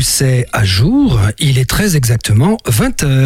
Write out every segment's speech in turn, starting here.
Pousset à jour, il est très exactement 20h.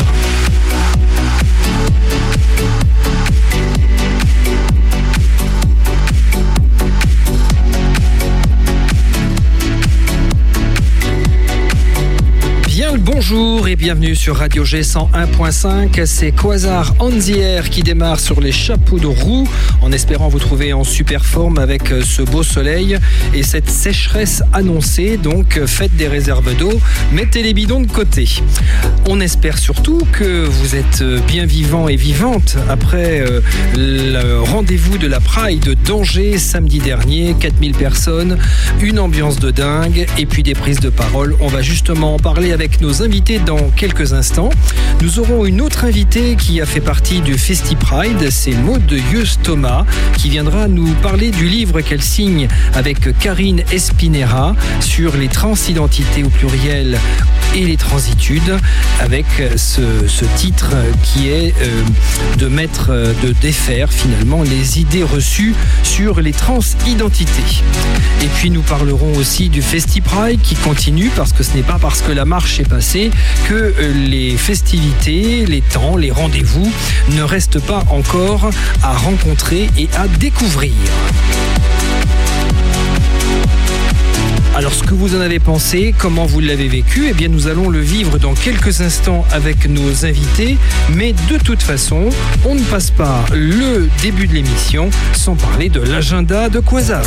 Bonjour et bienvenue sur Radio G 101.5, c'est Quasar on the Air qui démarre sur les chapeaux de roue en espérant vous trouver en super forme avec ce beau soleil et cette sécheresse annoncée, donc faites des réserves d'eau, mettez les bidons de côté. On espère surtout que vous êtes bien vivants et vivantes après le rendez-vous de la Pride d'Angers samedi dernier, 4000 personnes, une ambiance de dingue et puis des prises de parole. On va justement en parler avec nos invités dans quelques instants. Nous aurons une autre invitée qui a fait partie du Festi Pride, c'est Maud Yeus Thomas, qui viendra nous parler du livre qu'elle signe avec Karine Espinera sur les transidentités au pluriel et les transitudes, avec ce titre qui est de défaire finalement les idées reçues sur les transidentités. Et puis nous parlerons aussi du Festi Pride qui continue, parce que ce n'est pas parce que la marche est passée que les festivités, les temps, les rendez-vous ne restent pas encore à rencontrer et à découvrir. Alors, ce que vous en avez pensé, comment vous l'avez vécu, eh bien, nous allons le vivre dans quelques instants avec nos invités. Mais de toute façon, on ne passe pas le début de l'émission sans parler de l'agenda de Quasar.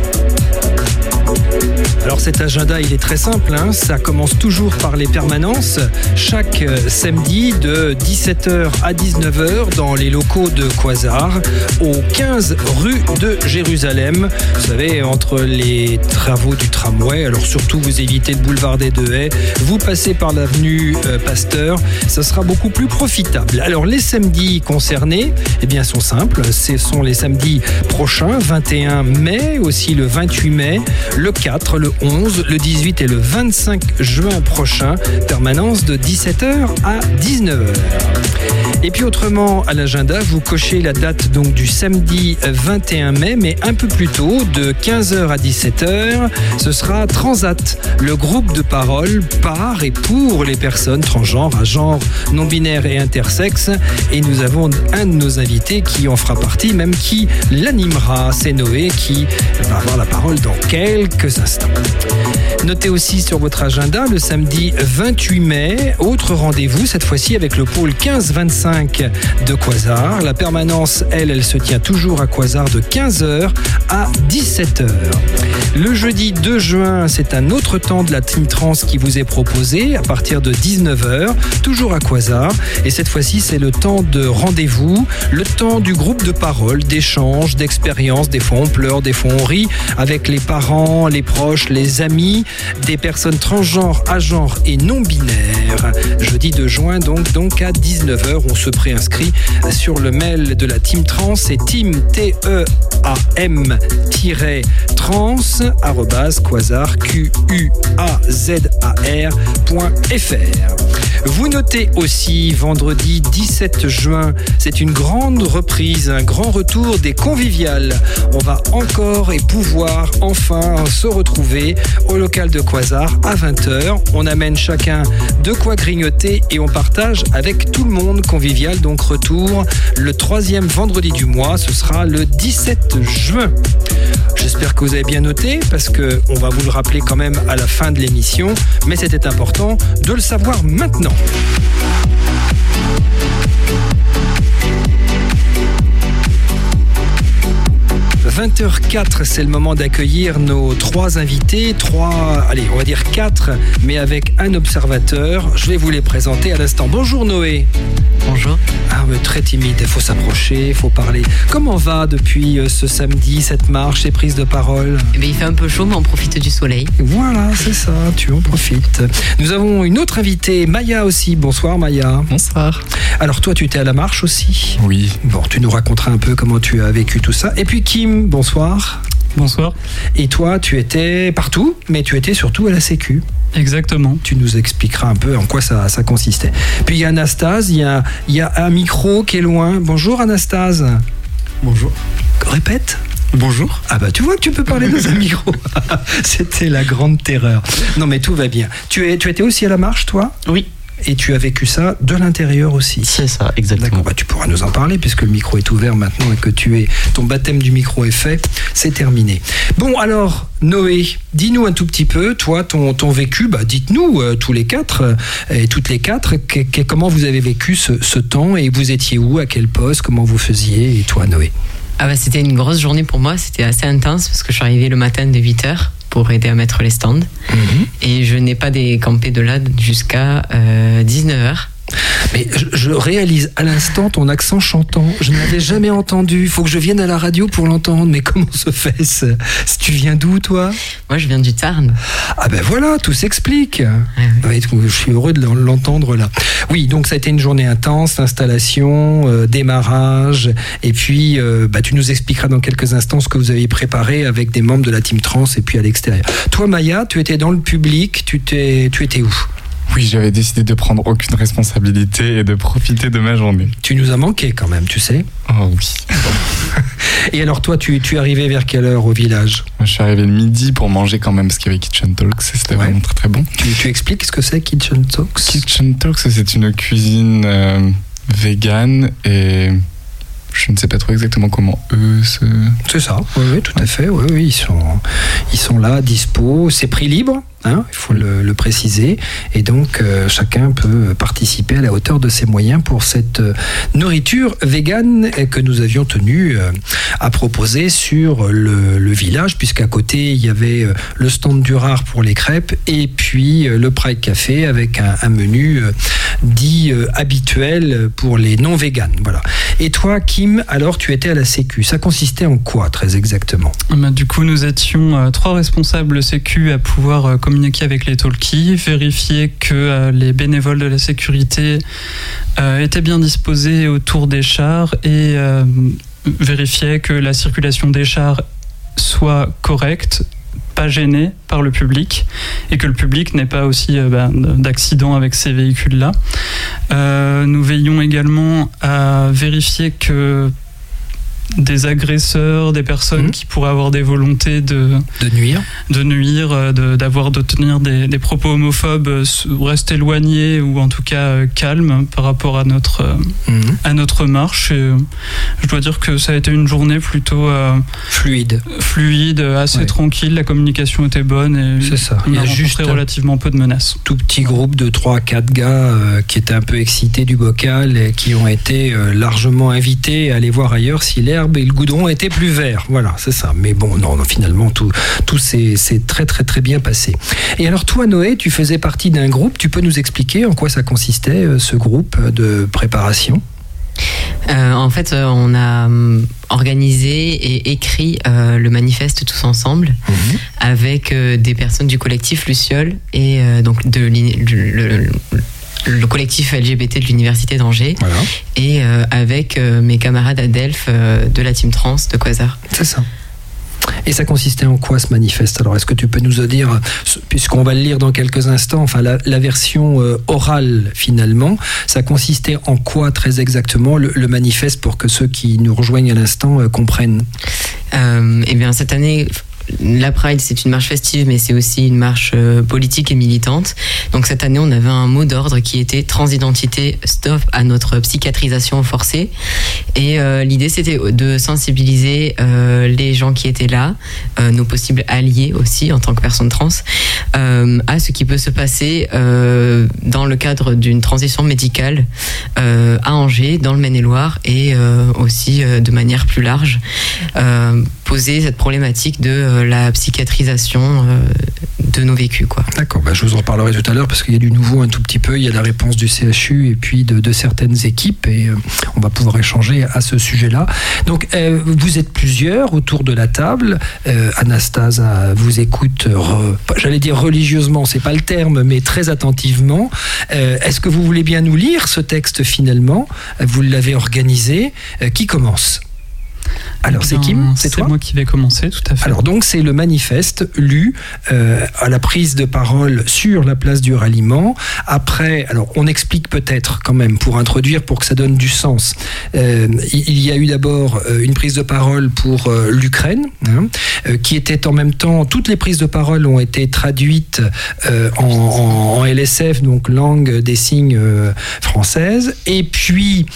Alors cet agenda, il est très simple, ça commence toujours par les permanences, chaque samedi de 17h à 19h dans les locaux de Quasar, au 15 rue de Jérusalem, vous savez, entre les travaux du tramway. Alors surtout, vous évitez le boulevard des Deux Haies, vous passez par l'avenue Pasteur, ça sera beaucoup plus profitable. Alors les samedis concernés, eh bien, sont simples, ce sont les samedis prochains, 21 mai, aussi le 28 mai, le 4, le 11, le 18 et le 25 juin prochain, permanence de 17h à 19h. Et puis autrement, à l'agenda, vous cochez la date donc du samedi 21 mai, mais un peu plus tôt, de 15h à 17h, ce sera Transat, le groupe de parole par et pour les personnes transgenres, à genre, non-binaire et intersexes. Et nous avons un de nos invités qui en fera partie, même qui l'animera, c'est Noé, qui va avoir la parole dans quelques instants. Notez aussi sur votre agenda le samedi 28 mai, autre rendez-vous, cette fois-ci avec le pôle 15-25 de Quasar. La permanence, elle se tient toujours à Quasar de 15h à 17h. Le jeudi 2 juin, c'est un autre temps de la Team Trans qui vous est proposé à partir de 19h, toujours à Quasar. Et cette fois-ci, c'est le temps de rendez-vous, le temps du groupe de parole, d'échange, d'expérience. Des fois on pleure, des fois on rit, avec les parents, les proches, les amis, des personnes transgenres, agenres et non-binaires. Jeudi 2 juin, donc à 19h, on se préinscrit sur le mail de la Team Trans, c'est team, team-trans@quasar.fr. Vous notez aussi, vendredi 17 juin, c'est une grande reprise, un grand retour des conviviales. On va encore et pouvoir enfin se retrouver au local de Quasar à 20h. On amène chacun de quoi grignoter et on partage avec tout le monde. Convivial, donc retour le 3e vendredi du mois, ce sera le 17 juin. J'espère que vous avez bien noté, parce qu'on va vous le rappeler quand même à la fin de l'émission, mais c'était important de le savoir maintenant. « 20h04, c'est le moment d'accueillir nos 3 invités, 4, mais avec un observateur. Je vais vous les présenter à l'instant. Bonjour Noé. Bonjour. Ah, mais très timide, il faut s'approcher, il faut parler. Comment va depuis ce samedi, cette marche, ces prises de parole ? Eh bien, il fait un peu chaud, mais on profite du soleil. Voilà, c'est ça, tu en profites. Nous avons une autre invitée, Maya aussi. Bonsoir Maya. Bonsoir. Alors toi, tu étais à la marche aussi ? Oui. Bon, tu nous raconteras un peu comment tu as vécu tout ça. Et puis Kim, bonsoir. Bonsoir. Et toi, tu étais partout, mais tu étais surtout à la Sécu. Exactement. Tu nous expliqueras un peu en quoi ça consistait. Puis il y a Anastase, il y a un micro qui est loin. Bonjour Anastase. Bonjour. Répète. Bonjour. Ah bah tu vois que tu peux parler dans un micro. C'était la grande terreur. Non mais tout va bien. Tu étais aussi à la marche, toi ? Oui. Et tu as vécu ça de l'intérieur aussi. C'est ça, exactement. D'accord, bah tu pourras nous en parler puisque le micro est ouvert maintenant et que ton baptême du micro est fait, c'est terminé. Bon alors, Noé, dis-nous un tout petit peu, toi, ton vécu, dites-nous tous les quatre et toutes les quatre, comment vous avez vécu ce temps et vous étiez où, à quel poste, comment vous faisiez, et toi Noé ? C'était une grosse journée pour moi, c'était assez intense parce que je suis arrivée le matin de 8h pour aider à mettre les stands. Et je n'ai pas décampé de là jusqu'à 19h. Mais je réalise à l'instant ton accent chantant. Je ne l'avais jamais entendu. Il faut que je vienne à la radio pour l'entendre. Mais comment se fait ça ? Tu viens d'où, toi ? Moi, je viens du Tarn. Ah ben voilà, tout s'explique. Oui. Je suis heureux de l'entendre là. Oui, donc ça a été une journée intense, installation, démarrage. Et puis, tu nous expliqueras dans quelques instants ce que vous avez préparé avec des membres de la Team Trans et puis à l'extérieur. Toi, Maya, tu étais dans le public. Tu étais où ? Oui, j'avais décidé de prendre aucune responsabilité et de profiter de ma journée. Tu nous as manqué quand même, tu sais. Oh oui. Et alors toi, tu es arrivé vers quelle heure au village ? Moi, je suis arrivé le midi pour manger quand même, parce qu'il y avait Kitchen Talks et c'était vraiment très très bon. Tu expliques ce que c'est Kitchen Talks ? Kitchen Talks, c'est une cuisine végane et je ne sais pas trop exactement comment eux se... C'est ça, oui, tout à fait. Oui, ils sont là, dispo. C'est prix libre, il faut le préciser. Et donc, chacun peut participer à la hauteur de ses moyens pour cette nourriture végane que nous avions tenu à proposer sur le village, puisqu'à côté, il y avait le stand du rare pour les crêpes et puis le Pride Café avec un menu dit habituel pour les non-véganes. Voilà. Et toi, Kim, alors tu étais à la Sécu. Ça consistait en quoi, très exactement ? Du coup, nous étions 3 responsables Sécu à pouvoir communiquer avec les talkies, vérifier que les bénévoles de la sécurité étaient bien disposés autour des chars et vérifier que la circulation des chars soit correcte, pas gêné par le public et que le public n'ait pas aussi d'accidents avec ces véhicules-là. Nous veillons également à vérifier que des agresseurs, des personnes qui pourraient avoir des volontés de nuire, de tenir des propos homophobes, restent éloignés ou en tout cas calmes par rapport à notre marche. Et je dois dire que ça a été une journée plutôt fluide, assez tranquille. La communication était bonne et c'est ça. On a rencontré relativement peu de menaces. Tout petit groupe de 3-4 gars qui étaient un peu excités du bocal et qui ont été largement invités à aller voir ailleurs si l'herbe et le goudron étaient plus verts. Voilà, c'est ça. Mais bon, non, finalement, tout s'est très, très, très bien passé. Et alors, toi, Noé, tu faisais partie d'un groupe. Tu peux nous expliquer en quoi ça consistait, ce groupe de préparation ? En fait, on a organisé et écrit le manifeste tous ensemble avec des personnes du collectif Luciole et donc le collectif LGBT de l'Université d'Angers, voilà. Et avec mes camarades à Delphes de la Team Trans de Quasar. C'est ça. Et ça consistait en quoi ce manifeste ? Alors, est-ce que tu peux nous dire, puisqu'on va le lire dans quelques instants, enfin la version orale finalement, ça consistait en quoi très exactement le manifeste pour que ceux qui nous rejoignent à l'instant comprennent ? Eh bien, cette année... La Pride, c'est une marche festive, mais c'est aussi une marche politique et militante. Donc cette année, on avait un mot d'ordre qui était transidentité, stop à notre psychiatrisation forcée. Et l'idée, c'était de sensibiliser les gens qui étaient là, nos possibles alliés aussi en tant que personnes trans, à ce qui peut se passer dans le cadre d'une transition médicale à Angers, dans le Maine-et-Loire, et aussi de manière plus large, poser cette problématique de la psychiatrisation de nos vécus, quoi. D'accord, je vous en parlerai tout à l'heure parce qu'il y a du nouveau un tout petit peu, il y a la réponse du CHU et puis de certaines équipes et on va pouvoir échanger à ce sujet-là. Donc vous êtes plusieurs autour de la table, Anastase vous écoute, j'allais dire religieusement, c'est pas le terme, mais très attentivement. Est-ce que vous voulez bien nous lire ce texte finalement ? Vous l'avez organisé, qui commence ? Alors c'est Kim, c'est toi ? C'est moi qui vais commencer, tout à fait. Alors donc c'est le manifeste lu à la prise de parole sur la place du ralliement. Après, alors on explique peut-être quand même pour introduire, pour que ça donne du sens. Il y a eu d'abord une prise de parole pour l'Ukraine, qui était en même temps, toutes les prises de parole ont été traduites en LSF, donc langue des signes française. Et puis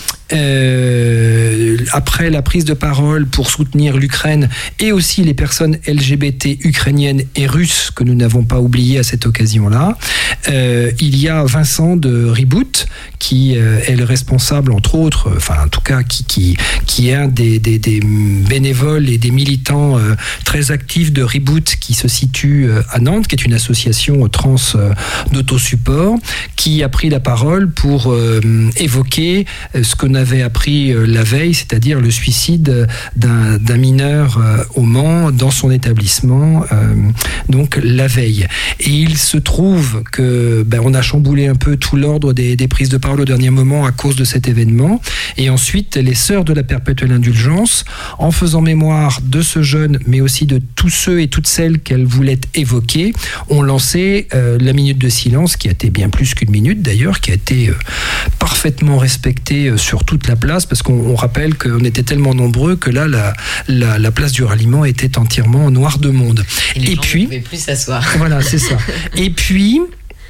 après la prise de parole pour soutenir l'Ukraine et aussi les personnes LGBT ukrainiennes et russes que nous n'avons pas oublié à cette occasion-là, il y a Vincent de Reboot qui est le responsable, entre autres, enfin en tout cas qui est un des bénévoles et des militants très actifs de Reboot qui se situe à Nantes, qui est une association trans d'autosupport, qui a pris la parole pour évoquer ce qu'on avait appris la veille, c'est-à-dire le suicide d'un mineur au Mans dans son établissement, donc la veille. Et il se trouve que on a chamboulé un peu tout l'ordre des prises de parole au dernier moment à cause de cet événement. Et ensuite, les Sœurs de la Perpétuelle Indulgence, en faisant mémoire de ce jeune, mais aussi de tous ceux et toutes celles qu'elles voulaient évoquer, ont lancé la minute de silence, qui a été bien plus qu'une minute d'ailleurs, qui a été parfaitement respectée sur toute la place, parce qu'on rappelle qu'on était tellement nombreux que là, la place du ralliement était entièrement noire de monde. Et puis, ne pouvaient plus s'asseoir. Voilà, c'est ça. Et puis,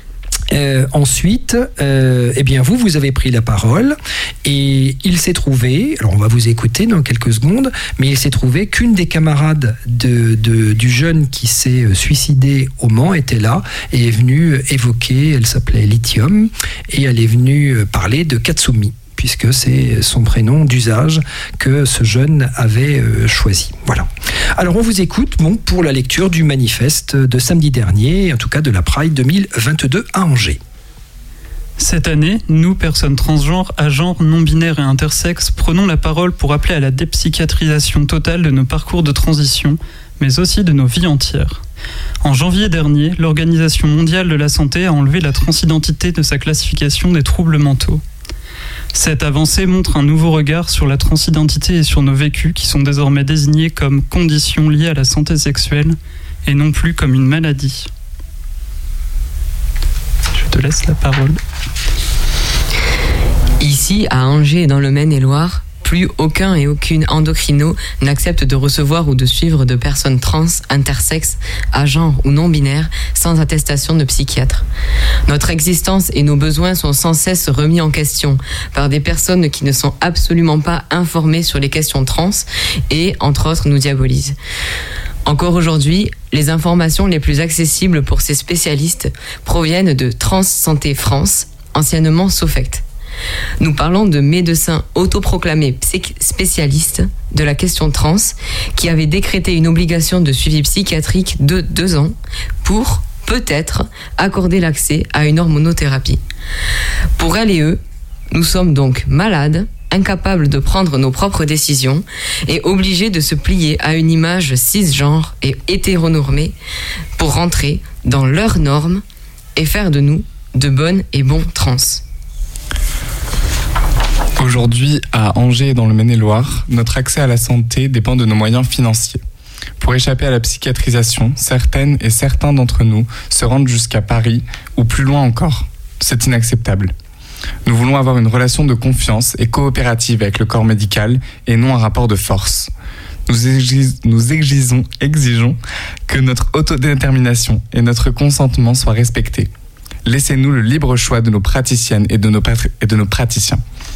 ensuite, vous avez pris la parole et il s'est trouvé, alors on va vous écouter dans quelques secondes, mais il s'est trouvé qu'une des camarades du jeune qui s'est suicidé au Mans était là et est venue évoquer, elle s'appelait Lithium, et elle est venue parler de Katsumi, puisque c'est son prénom d'usage que ce jeune avait choisi. Voilà. Alors on vous écoute pour la lecture du manifeste de samedi dernier, en tout cas de la Pride 2022 à Angers. Cette année, nous, personnes transgenres, agenres, non-binaires et intersexes, prenons la parole pour appeler à la dépsychiatrisation totale de nos parcours de transition, mais aussi de nos vies entières. En janvier dernier, l'Organisation mondiale de la santé a enlevé la transidentité de sa classification des troubles mentaux. Cette avancée montre un nouveau regard sur la transidentité et sur nos vécus qui sont désormais désignés comme conditions liées à la santé sexuelle et non plus comme une maladie. Je te laisse la parole. Ici, à Angers et dans le Maine-et-Loire, plus aucun et aucune endocrino n'accepte de recevoir ou de suivre de personnes trans, intersexes, agenres ou non-binaires sans attestation de psychiatre. Notre existence et nos besoins sont sans cesse remis en question par des personnes qui ne sont absolument pas informées sur les questions trans et, entre autres, nous diabolisent. Encore aujourd'hui, les informations les plus accessibles pour ces spécialistes proviennent de Trans Santé France, anciennement Sofect. Nous parlons de médecins autoproclamés spécialistes de la question trans qui avaient décrété une obligation de suivi psychiatrique de 2 ans pour, peut-être, accorder l'accès à une hormonothérapie. Pour elles et eux, nous sommes donc malades, incapables de prendre nos propres décisions et obligés de se plier à une image cisgenre et hétéronormée pour rentrer dans leurs normes et faire de nous de bonnes et bons trans. Aujourd'hui, à Angers et dans le Maine-et-Loire, notre accès à la santé dépend de nos moyens financiers. Pour échapper à la psychiatrisation, certaines et certains d'entre nous se rendent jusqu'à Paris ou plus loin encore. C'est inacceptable. Nous voulons avoir une relation de confiance et coopérative avec le corps médical et non un rapport de force. Nous exigeons que notre autodétermination et notre consentement soient respectés. Laissez-nous le libre choix de nos praticiennes et de nos praticiens.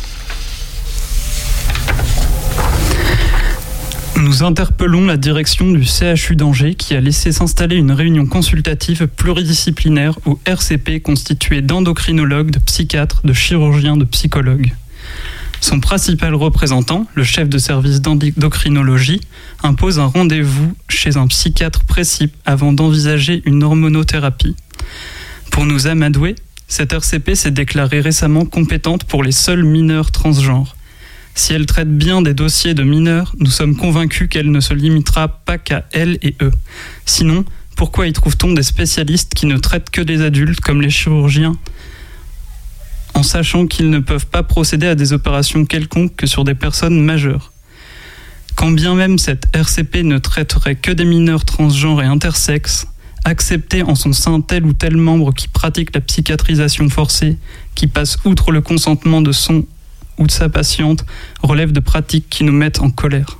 Nous interpellons la direction du CHU d'Angers qui a laissé s'installer une réunion consultative pluridisciplinaire ou RCP constituée d'endocrinologues, de psychiatres, de chirurgiens, de psychologues. Son principal représentant, le chef de service d'endocrinologie, impose un rendez-vous chez un psychiatre précis avant d'envisager une hormonothérapie. Pour nous amadouer, cette RCP s'est déclarée récemment compétente pour les seuls mineurs transgenres. Si elle traite bien des dossiers de mineurs, nous sommes convaincus qu'elle ne se limitera pas qu'à elle et eux. Sinon, pourquoi y trouve-t-on des spécialistes qui ne traitent que des adultes comme les chirurgiens, en sachant qu'ils ne peuvent pas procéder à des opérations quelconques que sur des personnes majeures ? Quand bien même cette RCP ne traiterait que des mineurs transgenres et intersexes, accepter en son sein tel ou tel membre qui pratique la psychiatrisation forcée, qui passe outre le consentement de son ou de sa patiente, relève de pratiques qui nous mettent en colère.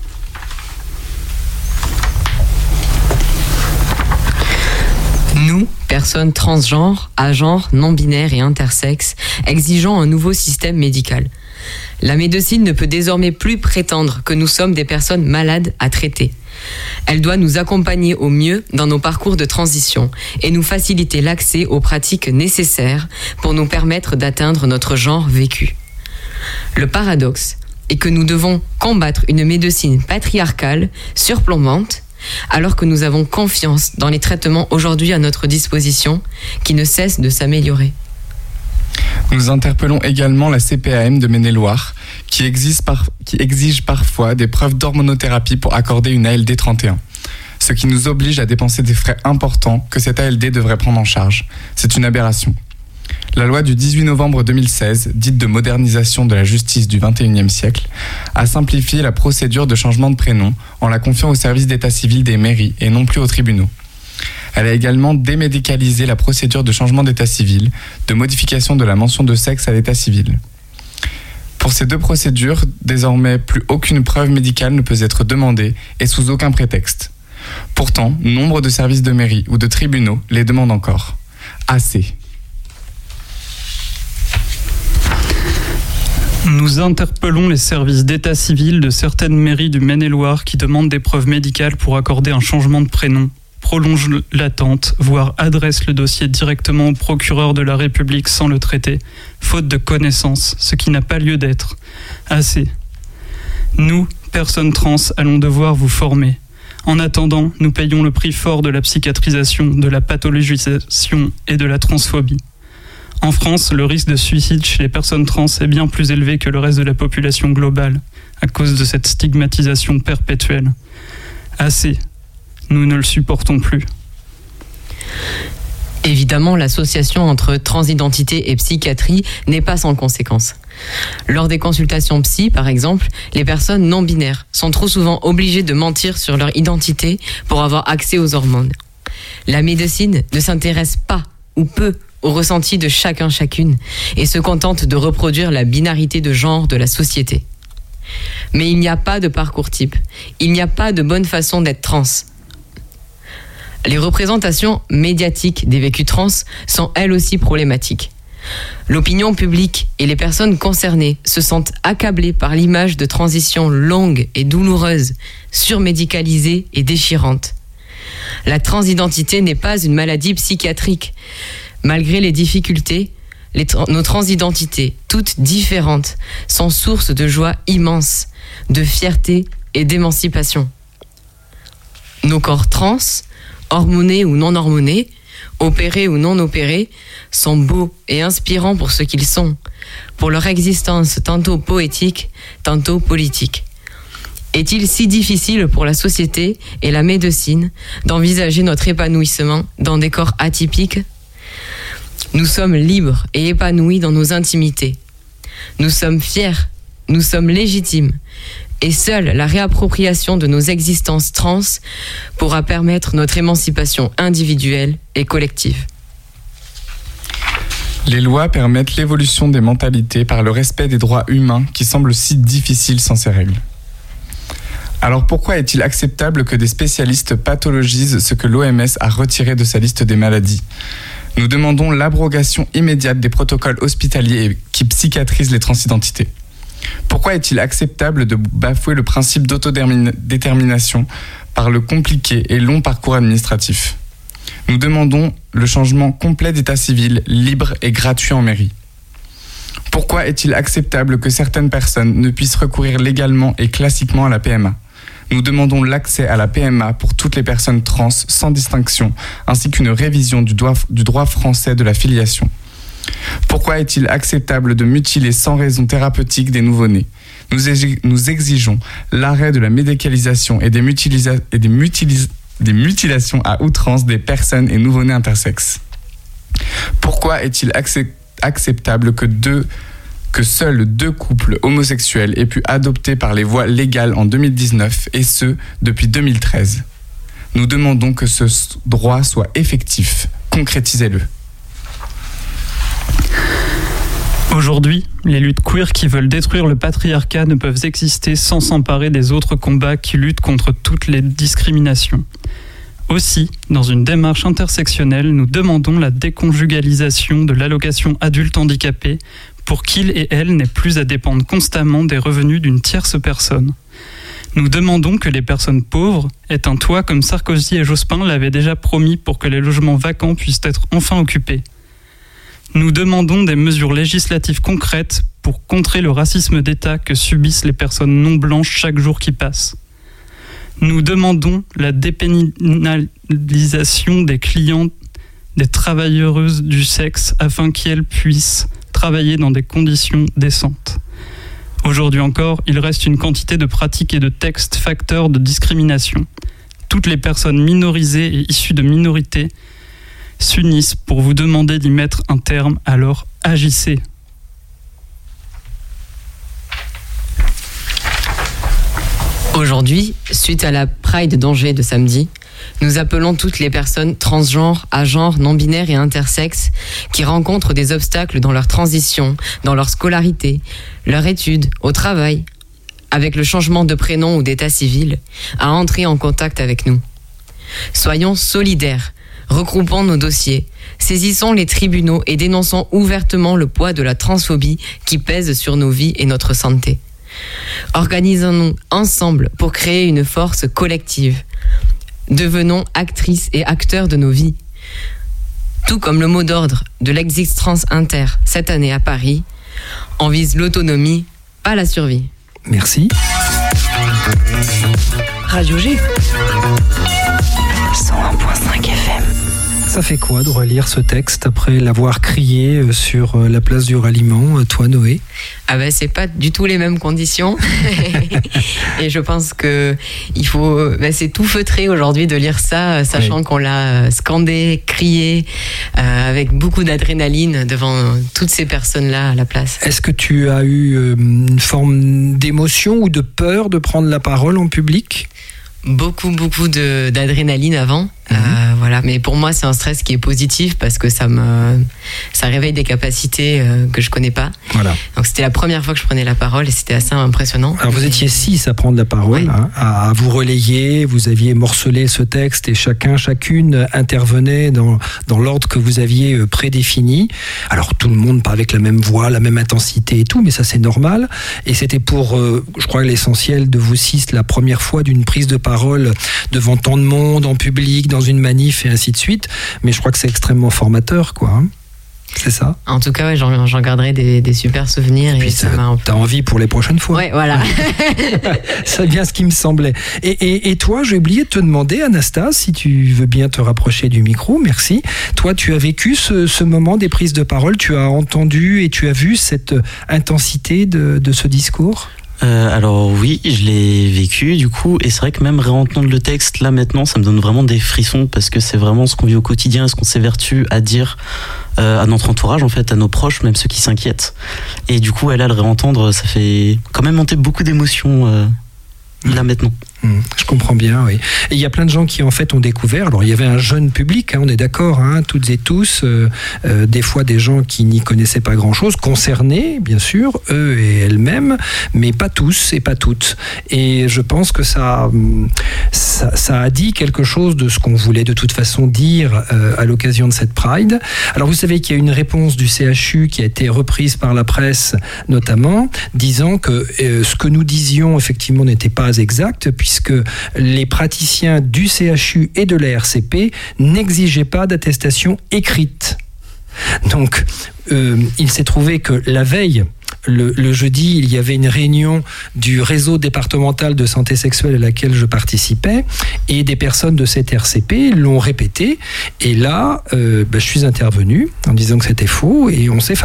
Nous, personnes transgenres, agenres, non-binaires et intersexes, exigeons un nouveau système médical. La médecine ne peut désormais plus prétendre que nous sommes des personnes malades à traiter. Elle doit nous accompagner au mieux dans nos parcours de transition et nous faciliter l'accès aux pratiques nécessaires pour nous permettre d'atteindre notre genre vécu. Le paradoxe est que nous devons combattre une médecine patriarcale, surplombante, alors que nous avons confiance dans les traitements aujourd'hui à notre disposition qui ne cessent de s'améliorer. Nous interpellons également la CPAM de Maine-et-Loire qui exige parfois des preuves d'hormonothérapie pour accorder une ALD 31, ce qui nous oblige à dépenser des frais importants que cette ALD devrait prendre en charge. C'est une aberration. La loi du 18 novembre 2016, dite de modernisation de la justice du XXIe siècle, a simplifié la procédure de changement de prénom en la confiant au service d'état civil des mairies et non plus aux tribunaux. Elle a également démédicalisé la procédure de changement d'état civil, de modification de la mention de sexe à l'état civil. Pour ces deux procédures, désormais plus aucune preuve médicale ne peut être demandée et sous aucun prétexte. Pourtant, nombre de services de mairie ou de tribunaux les demandent encore. Assez. Nous interpellons les services d'état civil de certaines mairies du Maine-et-Loire qui demandent des preuves médicales pour accorder un changement de prénom, prolongent l'attente, voire adressent le dossier directement au procureur de la République sans le traiter, faute de connaissances, ce qui n'a pas lieu d'être. Assez. Nous, personnes trans, allons devoir vous former. En attendant, nous payons le prix fort de la psychiatrisation, de la pathologisation et de la transphobie. En France, le risque de suicide chez les personnes trans est bien plus élevé que le reste de la population globale, à cause de cette stigmatisation perpétuelle. Assez. Nous ne le supportons plus. Évidemment, l'association entre transidentité et psychiatrie n'est pas sans conséquences. Lors des consultations psy, par exemple, les personnes non-binaires sont trop souvent obligées de mentir sur leur identité pour avoir accès aux hormones. La médecine ne s'intéresse pas ou peu au ressenti de chacune et se contente de reproduire la binarité de genre de la société. Mais il n'y a pas de parcours type, il n'y a pas de bonne façon d'être trans. Les représentations médiatiques des vécus trans sont elles aussi problématiques. L'opinion publique et les personnes concernées se sentent accablées par l'image de transitions longues et douloureuses, surmédicalisées et déchirantes. La transidentité n'est pas une maladie psychiatrique. Malgré les difficultés, nos transidentités, toutes différentes, sont source de joie immense, de fierté et d'émancipation. Nos corps trans, hormonés ou non hormonés, opérés ou non opérés, sont beaux et inspirants pour ce qu'ils sont, pour leur existence tantôt poétique, tantôt politique. Est-il si difficile pour la société et la médecine d'envisager notre épanouissement dans des corps atypiques ? Nous sommes libres et épanouis dans nos intimités. Nous sommes fiers, nous sommes légitimes. Et seule la réappropriation de nos existences trans pourra permettre notre émancipation individuelle et collective. Les lois permettent l'évolution des mentalités par le respect des droits humains qui semblent si difficiles sans ces règles. Alors pourquoi est-il acceptable que des spécialistes pathologisent ce que l'OMS a retiré de sa liste des maladies ? Nous demandons l'abrogation immédiate des protocoles hospitaliers qui psychiatrisent les transidentités. Pourquoi est-il acceptable de bafouer le principe d'autodétermination par le compliqué et long parcours administratif ? Nous demandons le changement complet d'état civil, libre et gratuit en mairie. Pourquoi est-il acceptable que certaines personnes ne puissent recourir légalement et classiquement à la PMA ? Nous demandons l'accès à la PMA pour toutes les personnes trans sans distinction, ainsi qu'une révision du droit français de la filiation. Pourquoi est-il acceptable de mutiler sans raison thérapeutique des nouveau-nés ? Nous exigeons l'arrêt de la médicalisation et des mutilations à outrance des personnes et nouveau-nés intersexes. Pourquoi est-il acceptable que 2 que seuls 2 couples homosexuels aient pu adopter par les voies légales en 2019, et ce, depuis 2013. Nous demandons que ce droit soit effectif. Concrétisez-le. Aujourd'hui, les luttes queer qui veulent détruire le patriarcat ne peuvent exister sans s'emparer des autres combats qui luttent contre toutes les discriminations. Aussi, dans une démarche intersectionnelle, nous demandons la déconjugalisation de l'allocation adulte handicapé pour qu'il et elle n'aient plus à dépendre constamment des revenus d'une tierce personne. Nous demandons que les personnes pauvres aient un toit comme Sarkozy et Jospin l'avaient déjà promis pour que les logements vacants puissent être enfin occupés. Nous demandons des mesures législatives concrètes pour contrer le racisme d'État que subissent les personnes non blanches chaque jour qui passe. Nous demandons la dépénalisation des clients, des travailleuses du sexe, afin qu'elles puissent travailler dans des conditions décentes. Aujourd'hui encore, il reste une quantité de pratiques et de textes facteurs de discrimination. Toutes les personnes minorisées et issues de minorités s'unissent pour vous demander d'y mettre un terme, alors agissez. Aujourd'hui, suite à la Pride d'Angers de samedi, nous appelons toutes les personnes transgenres, agenres, non-binaires et intersexes qui rencontrent des obstacles dans leur transition, dans leur scolarité, leur étude, au travail, avec le changement de prénom ou d'état civil, à entrer en contact avec nous. Soyons solidaires, regroupons nos dossiers, saisissons les tribunaux et dénonçons ouvertement le poids de la transphobie qui pèse sur nos vies et notre santé. Organisons-nous ensemble pour créer une force collective. Devenons actrices et acteurs de nos vies. Tout comme le mot d'ordre de l'existence inter cette année à Paris, on vise l'autonomie, pas la survie. Merci. Radio G 101.5 FM. Ça fait quoi de relire ce texte après l'avoir crié sur la place du ralliement, toi Noé ? Ah ben c'est pas du tout les mêmes conditions et je pense que il faut, c'est tout feutré aujourd'hui de lire ça, sachant qu'on l'a scandé, crié avec beaucoup d'adrénaline devant toutes ces personnes-là à la place. Est-ce que tu as eu une forme d'émotion ou de peur de prendre la parole en public ? Beaucoup d'adrénaline avant. Voilà. Mais pour moi, c'est un stress qui est positif parce que ça réveille des capacités que je connais pas. Voilà. Donc c'était la première fois que je prenais la parole et c'était assez impressionnant. Alors vous étiez 6 à prendre la parole, ouais. À vous relayer. Vous aviez morcelé ce texte et chacune intervenait dans l'ordre que vous aviez prédéfini. Alors tout le monde pas avec la même voix, la même intensité et tout, mais ça c'est normal. Et c'était pour, je crois, l'essentiel de vous 6, la première fois d'une prise de parole devant tant de monde, en public, dans une manif et ainsi de suite. Mais je crois que c'est extrêmement formateur, quoi. Hein. C'est ça. En tout cas, ouais, j'en garderai des super souvenirs. Et puis ça m'a t'as envie pour les prochaines fois. Ouais, voilà. C'est bien ce qui me semblait. Et toi, j'ai oublié de te demander, Anastasia, si tu veux bien te rapprocher du micro, merci. Toi, tu as vécu ce moment des prises de parole, tu as entendu et tu as vu cette intensité de ce discours ? Alors oui, je l'ai vécu du coup, et c'est vrai que même réentendre le texte là maintenant, ça me donne vraiment des frissons parce que c'est vraiment ce qu'on vit au quotidien, ce qu'on s'évertue à dire à notre entourage en fait, à nos proches, même ceux qui s'inquiètent. Et du coup, là, le réentendre, ça fait quand même monter beaucoup d'émotions là maintenant. Je comprends bien, oui. Et il y a plein de gens qui en fait ont découvert. Alors il y avait un jeune public, on est d'accord, toutes et tous, des fois des gens qui n'y connaissaient pas grand-chose, concernés bien sûr, eux et elles-mêmes, mais pas tous et pas toutes. Et je pense que ça a dit quelque chose de ce qu'on voulait de toute façon dire à l'occasion de cette Pride. Alors vous savez qu'il y a une réponse du CHU qui a été reprise par la presse notamment, disant que ce que nous disions effectivement n'était pas exact, puisque les praticiens du CHU et de la RCP n'exigeaient pas d'attestation écrite. Donc, il s'est trouvé que la veille, le jeudi, il y avait une réunion du réseau départemental de santé sexuelle à laquelle je participais, et des personnes de cette RCP l'ont répété, et là, je suis intervenu en disant que c'était faux, et on s'est fâché.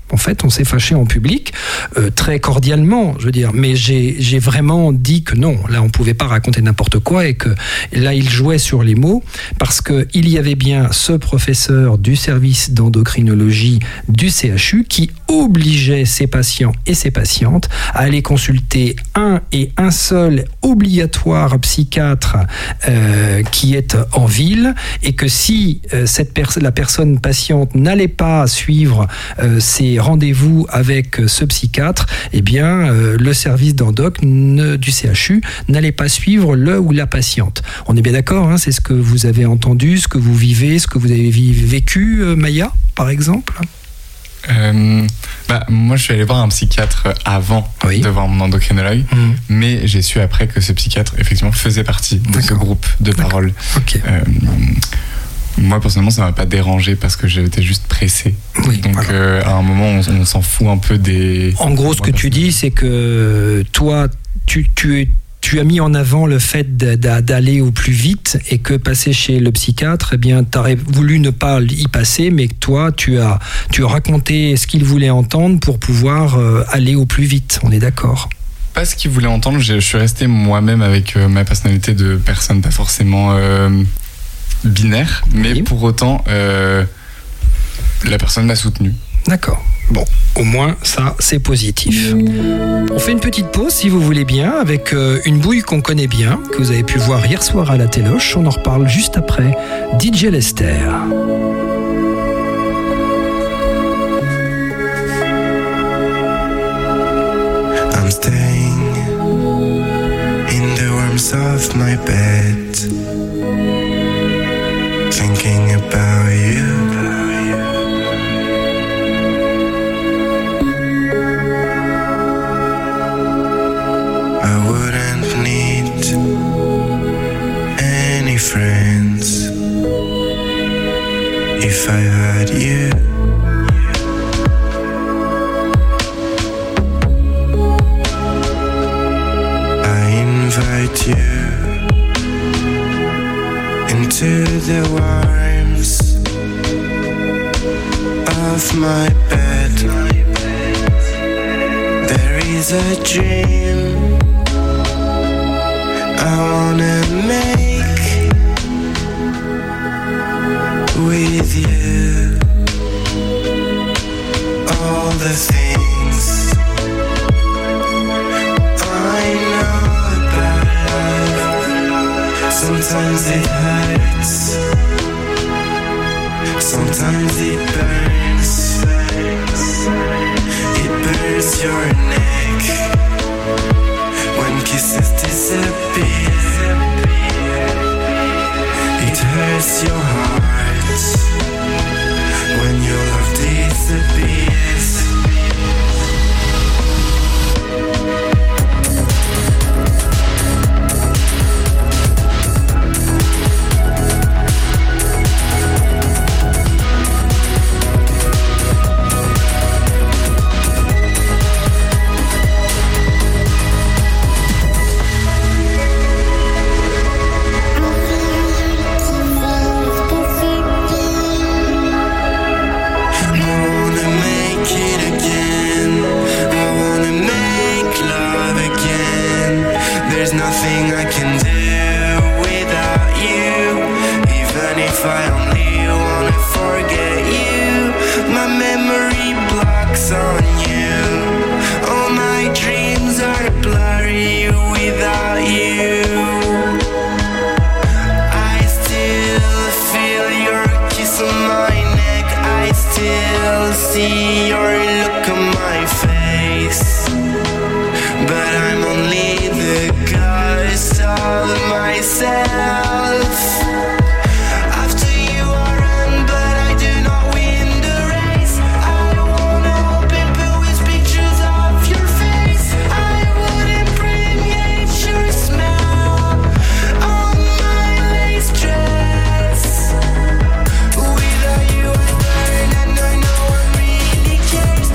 En fait, on s'est fâché en public, très cordialement, je veux dire. Mais j'ai vraiment dit que non, là, on pouvait pas raconter n'importe quoi et que là, il jouait sur les mots parce que il y avait bien ce professeur du service d'endocrinologie du CHU qui obligeait ses patients et ses patientes à aller consulter un seul obligatoire psychiatre qui est en ville et que si la personne patiente n'allait pas suivre ses rendez-vous avec ce psychiatre, eh bien le service d'endoc du CHU n'allait pas suivre le ou la patiente. On est bien d'accord, hein, c'est ce que vous avez entendu, ce que vous vivez, ce que vous avez vécu, Maya, par exemple? Moi, je suis allé voir un psychiatre avant de voir mon endocrinologue, mais j'ai su après que ce psychiatre, effectivement, faisait partie de ce groupe de parole. Okay. Moi, personnellement, ça ne m'a pas dérangé parce que j'étais juste pressé. Oui, donc, à un moment, on s'en fout un peu des... En gros, ce que tu dis, c'est que toi, tu as mis en avant le fait d'aller au plus vite et que passer chez le psychiatre, eh bien, tu aurais voulu ne pas y passer, mais que toi, tu as raconté ce qu'il voulait entendre pour pouvoir aller au plus vite. On est d'accord? Pas ce qu'il voulait entendre, je suis resté moi-même avec ma personnalité de personne pas forcément binaire, mais pour autant, la personne m'a soutenu. D'accord. Bon, au moins, ça, c'est positif. On fait une petite pause, si vous voulez bien, avec une bouille qu'on connaît bien, que vous avez pu voir hier soir à la Téloche. On en reparle juste après. DJ Lester. I'm staying in the warmth of my bed, thinking about you. I wouldn't need any friends if I had you. I invite you into the warmth of my bed. There is a dream I wanna make with you. All the things I know about love. Sometimes it hurts, sometimes it burns. It burns your neck when kisses disappear. It hurts your heart when your love disappears. Nothing I can do without you. Even if I only wanna forget you, my memory blocks on you. All my dreams are blurry without you. I still feel your kiss on my neck. I still see your look on my face. But I'm only the ghost of myself. After you I run, but I do not win the race. I wanna open but with pictures of your face. I would impregnate your smell on my lace dress. Without you I burn and I know one really cares.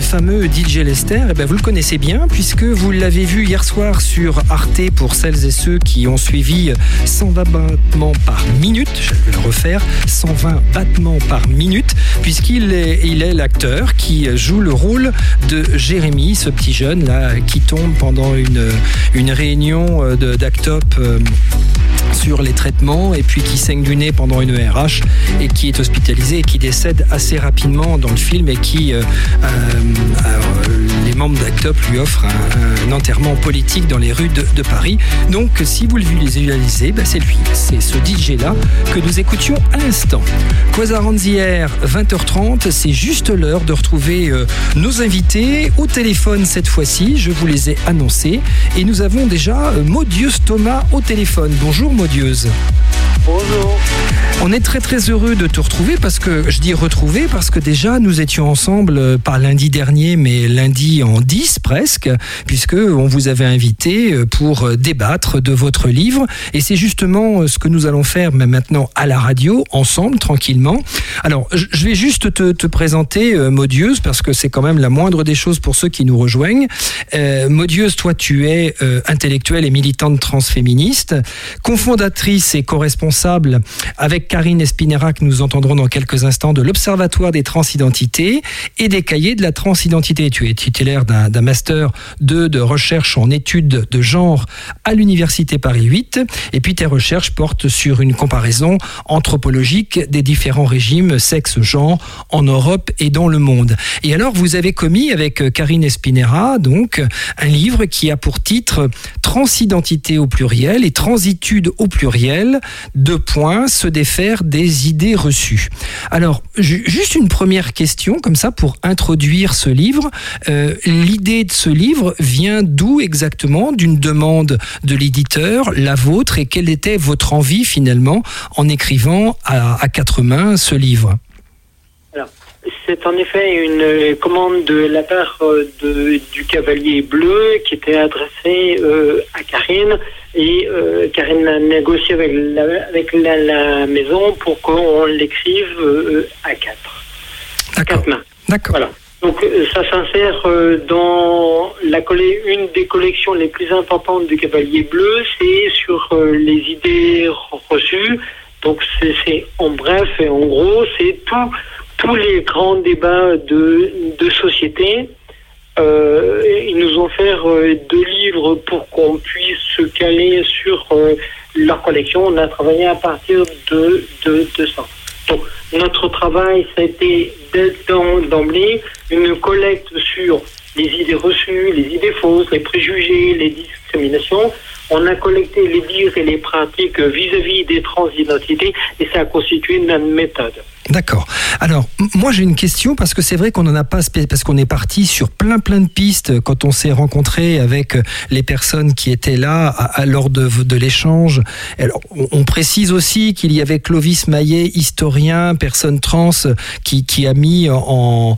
fameux DJ Lester, eh ben vous le connaissez bien puisque vous l'avez vu hier soir sur Arte pour celles et ceux qui ont suivi 120 battements par minute. Je vais le refaire, 120 battements par minute, puisqu'il est l'acteur qui joue le rôle de Jérémy, ce petit jeune là qui tombe pendant une réunion d'Actop sur les traitements et puis qui saigne du nez pendant une ERH et qui est hospitalisé et qui décède assez rapidement dans le film et qui les membres d'Actop lui offrent un enterrement politique dans les rues de Paris. Donc si vous le visualisez, c'est lui, c'est ce DJ là que nous écoutions à l'instant. Quasar on the Air, 20h30, c'est juste l'heure de retrouver nos invités au téléphone cette fois-ci, je vous les ai annoncés et nous avons déjà Maudieuse Thomas au téléphone. Bonjour Maudieuse. Bonjour. On est très très heureux de te retrouver parce que, je dis retrouver parce que déjà nous étions ensemble pas lundi dernier mais lundi en 10 presque, puisque on vous avait invité pour débattre de votre livre et c'est justement ce que nous allons faire maintenant à la radio, ensemble, tranquillement. Alors je vais juste te présenter Maudieuse parce que c'est quand même la moindre des choses pour ceux qui nous rejoignent. Maudieuse, toi tu es intellectuelle et militante transféministe, cofondatrice et co-responsable avec Karine Espinera, que nous entendrons dans quelques instants, de l'Observatoire des transidentités et des cahiers de la transidentité. Tu es titulaire d'un master 2 de recherche en études de genre à l'Université Paris 8 et puis tes recherches portent sur une comparaison anthropologique des différents régimes sexe-genre en Europe et dans le monde. Et alors vous avez commis avec Karine Espinera donc un livre qui a pour titre Transidentité au pluriel et transitude au pluriel, : se défaire des idées reçues. Alors, juste une première question, comme ça, pour introduire ce livre. L'idée de ce livre vient d'où exactement ? D'une demande de l'éditeur, la vôtre, et quelle était votre envie, finalement, en écrivant à quatre mains ce livre ? Alors, c'est en effet une commande de la part du Cavalier Bleu qui était adressée à Karine. Et Karine a négocié avec la maison pour qu'on l'écrive à quatre. D'accord. Quatre mains. D'accord. Voilà. Donc ça s'insère dans une des collections les plus importantes du Cavalier Bleu, c'est sur les idées reçues. Donc c'est en bref et en gros, c'est tous les grands débats de société. Ils nous ont fait 2 livres pour qu'on puisse se caler sur leur collection. On a travaillé à partir de ça. Donc, notre travail, ça a été d'emblée une collecte sur les idées reçues, les idées fausses, les préjugés, les discriminations. On a collecté les dires et les pratiques vis-à-vis des transidentités et ça a constitué notre méthode. D'accord. Alors, moi j'ai une question parce que c'est vrai qu'on n'en a pas, parce qu'on est parti sur plein de pistes quand on s'est rencontré avec les personnes qui étaient là lors de l'échange. Alors, on précise aussi qu'il y avait Clovis Maillet, historien, personne trans, qui a mis en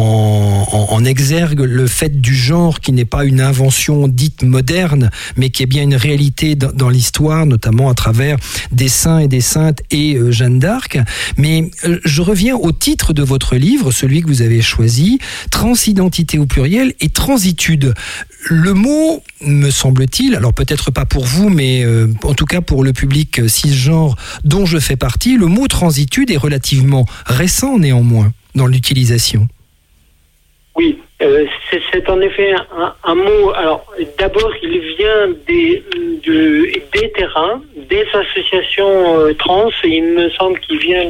exergue le fait du genre qui n'est pas une invention dite moderne, mais qui est bien une réalité dans l'histoire, notamment à travers des saints et des saintes et Jeanne d'Arc. Mais je reviens au titre de votre livre, celui que vous avez choisi, Transidentité au pluriel et transitude. Le mot, me semble-t-il, alors peut-être pas pour vous, mais en tout cas pour le public cisgenre dont je fais partie, le mot transitude est relativement récent néanmoins dans l'utilisation. Oui, c'est en effet un mot. Alors, d'abord, il vient des terrains, des associations trans. Il me semble qu'il vient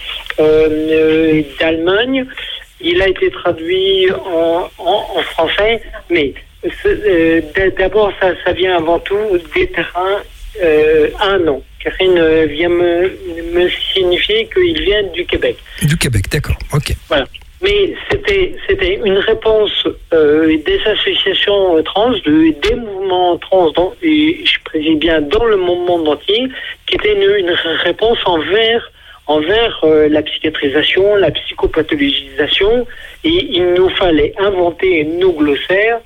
d'Allemagne. Il a été traduit en français, mais d'abord, ça vient avant tout des terrains. Non. Karine vient me signifier qu'il vient du Québec. Du Québec, d'accord. Ok. Voilà. Mais c'était une réponse des associations trans, des mouvements trans, et je précise bien dans le monde entier, qui était une réponse envers la psychiatrisation, la psychopathologisation, et il nous fallait inventer nos glossaires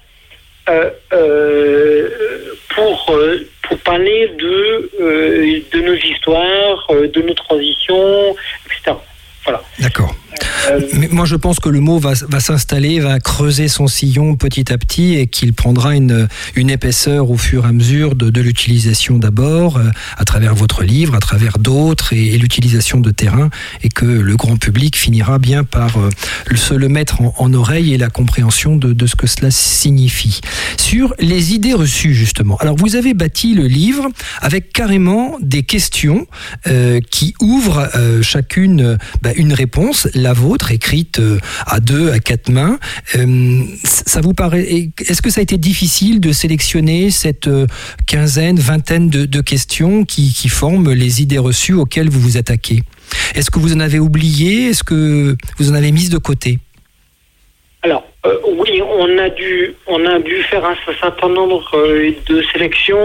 pour parler de nos histoires, de nos transitions, etc. Voilà. D'accord. Mais moi je pense que le mot va s'installer, va creuser son sillon petit à petit et qu'il prendra une épaisseur au fur et à mesure de l'utilisation d'abord, à travers votre livre, à travers d'autres et l'utilisation de terrain, et que le grand public finira bien par se le mettre en oreille et la compréhension de ce que cela signifie. Sur les idées reçues justement, alors vous avez bâti le livre avec carrément des questions qui ouvrent chacune une réponse, la vôtre, écrite à 2, à 4 mains. Ça vous paraît, est-ce que ça a été difficile de sélectionner cette quinzaine, vingtaine de questions qui forment les idées reçues auxquelles vous vous attaquez? Est-ce que vous en avez oublié? Est-ce que vous en avez mis de côté? Alors, oui, on a dû faire un certain nombre de sélections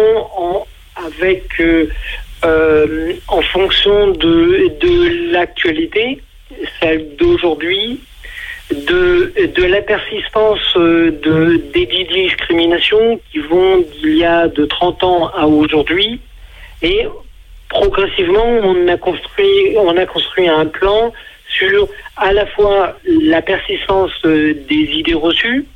en fonction de l'actualité, celle d'aujourd'hui, de la persistance des discriminations qui vont d'il y a de 30 ans à aujourd'hui, et progressivement on a construit un plan sur à la fois la persistance des idées reçues,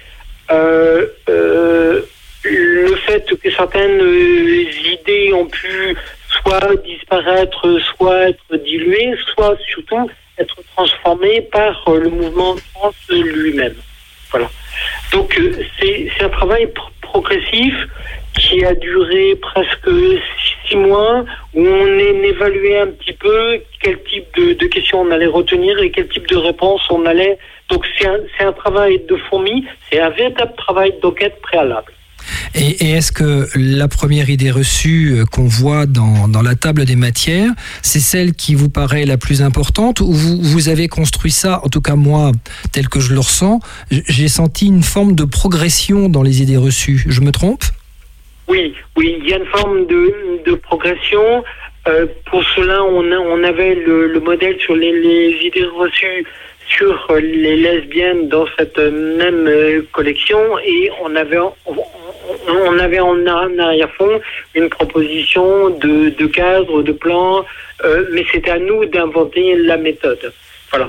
le fait que certaines idées ont pu soit disparaître, soit être diluées, soit surtout être transformées par le mouvement trans lui-même. Voilà. Donc c'est un travail progressif qui a duré presque 6 mois, où on évaluait un petit peu quel type de questions on allait retenir et quel type de réponse on allait. Donc c'est un travail de fourmi, c'est un véritable travail d'enquête préalable. Et est-ce que la première idée reçue qu'on voit dans la table des matières, c'est celle qui vous paraît la plus importante, ou vous avez construit ça, en tout cas moi, tel que je le ressens, j'ai senti une forme de progression dans les idées reçues. Je me trompe ? Oui, il y a une forme de progression. Pour cela, on avait le modèle sur les idées reçues sur les lesbiennes dans cette même collection, et on avait en arrière-fond une proposition de cadre, de plan, mais c'était à nous d'inventer la méthode. Voilà.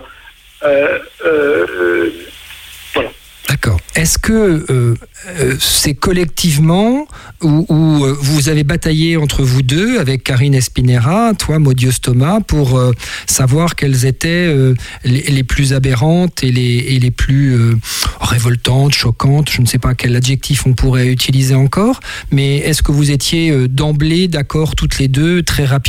Voilà. D'accord. Est-ce que c'est collectivement ou vous avez bataillé entre vous deux avec Karine Espinera, toi Maudius Thomas, pour savoir quelles étaient les plus aberrantes et les plus révoltantes, choquantes, je ne sais pas quel adjectif on pourrait utiliser encore, mais est-ce que vous étiez d'emblée d'accord toutes les deux très rapidement ?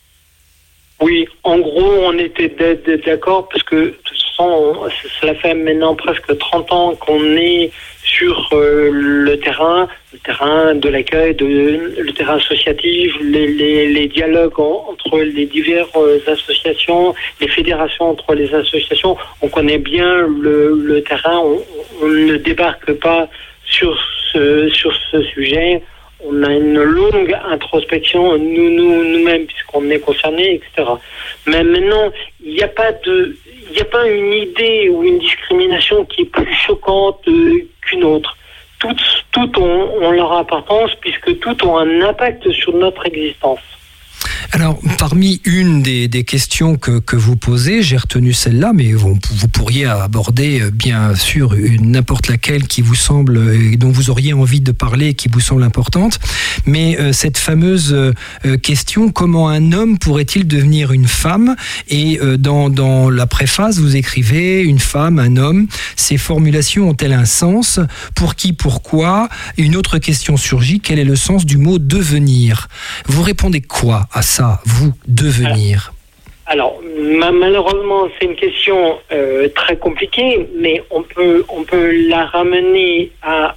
Oui, en gros on était d'accord parce que cela fait maintenant presque 30 ans qu'on est sur le terrain de l'accueil, le terrain associatif, les dialogues entre les diverses associations, les fédérations entre les associations. On connaît bien le terrain, on ne débarque pas sur ce sujet. On a une longue introspection nous-mêmes puisqu'on est concernés, etc. Mais maintenant, il n'y a pas une idée ou une discrimination qui est plus choquante qu'une autre. Toutes ont leur importance puisque toutes ont un impact sur notre existence. Alors, parmi une des questions que vous posez, j'ai retenu celle-là, mais vous pourriez aborder bien sûr n'importe laquelle qui vous semble, dont vous auriez envie de parler et qui vous semble importante. Mais cette fameuse question, comment un homme pourrait-il devenir une femme ? Et dans la préface, vous écrivez une femme, un homme. Ces formulations ont-elles un sens ? Pour qui, pourquoi ? Une autre question surgit, quel est le sens du mot devenir ? Vous répondez quoi à ça, vous, devenir? Alors, malheureusement, c'est une question très compliquée, mais on peut la ramener à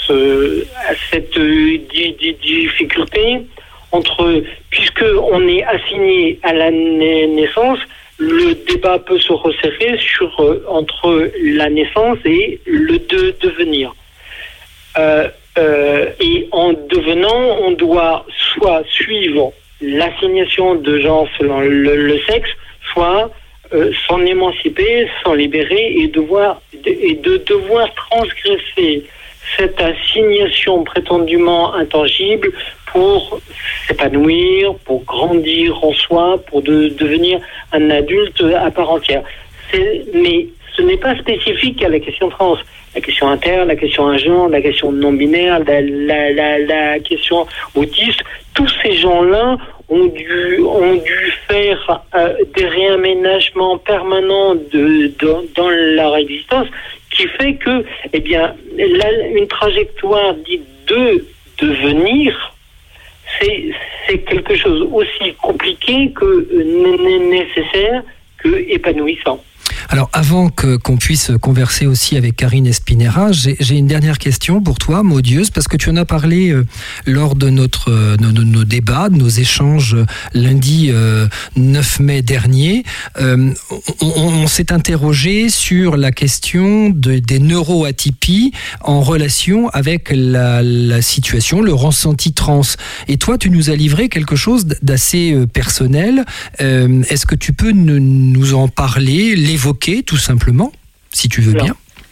cette difficulté puisque on est assigné à la naissance, le débat peut se resserrer entre la naissance et le devenir. Et en devenant, on doit soit suivre l'assignation de genre selon le sexe, soit s'en émanciper, s'en libérer et de devoir transgresser cette assignation prétendument intangible pour s'épanouir, pour grandir en soi, pour devenir un adulte à part entière. mais ce n'est pas spécifique à la question trans. La question inter, la question agent, la question non-binaire, la question autiste, tous ces gens-là ont dû faire des réaménagements permanents dans leur existence, qui fait que, eh bien, une trajectoire dite de devenir, c'est quelque chose aussi compliqué que nécessaire que épanouissant. Alors, avant qu'on puisse converser aussi avec Karine Espinera, j'ai une dernière question pour toi, Maudieuse, parce que tu en as parlé lors de nos débats, de nos échanges lundi 9 mai dernier. On s'est interrogé sur la question des neuroatypies en relation avec la situation, le ressenti trans. Et toi, tu nous as livré quelque chose d'assez personnel. Est-ce que tu peux nous en parler, l'évoquer tout simplement, si tu veux bien?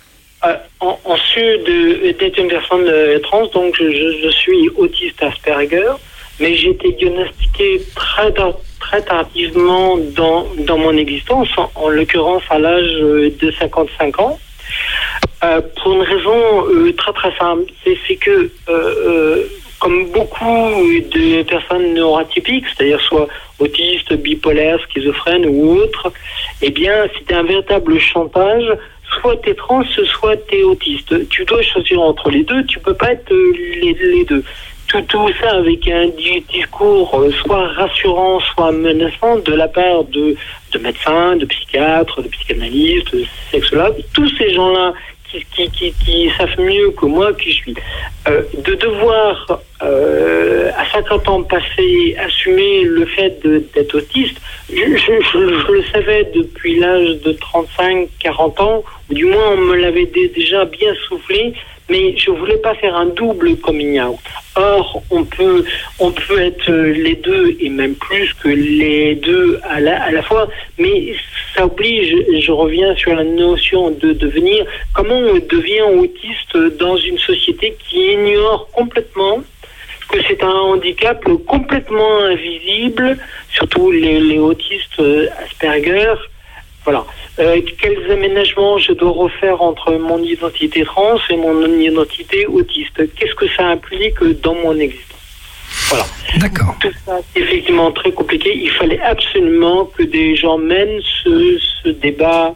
En sus d'être une personne trans, donc je suis autiste Asperger, mais j'ai été diagnostiqué très tardivement dans mon existence, en l'occurrence à l'âge de 55 ans, pour une raison très très simple, c'est que comme beaucoup de personnes neuroatypiques, c'est-à-dire soit autistes, bipolaires, schizophrènes ou autres, eh bien, c'est un véritable chantage. Soit t'es trans, soit t'es autiste. Tu dois choisir entre les deux, tu peux pas être les deux. Tout ça avec un discours soit rassurant, soit menaçant de la part de médecins, de psychiatres, de psychanalystes, de sexologues, tous ces gens-là qui savent mieux que moi qui je suis. De devoir, à 50 ans passés, assumer le fait d'être autiste, je le savais depuis l'âge de 35-40 ans, ou du moins on me l'avait déjà bien soufflé, mais je voulais pas faire un double coming out. Or, on peut être les deux, et même plus que les deux à la fois, mais ça oblige, je reviens sur la notion de devenir, comment on devient autiste dans une société qui ignore complètement que c'est un handicap complètement invisible, surtout les autistes Asperger. Voilà. Quels aménagements je dois refaire entre mon identité trans et mon identité autiste? Qu'est-ce que ça implique dans mon existence? Voilà. D'accord. Tout ça, c'est effectivement très compliqué. Il fallait absolument que des gens mènent ce débat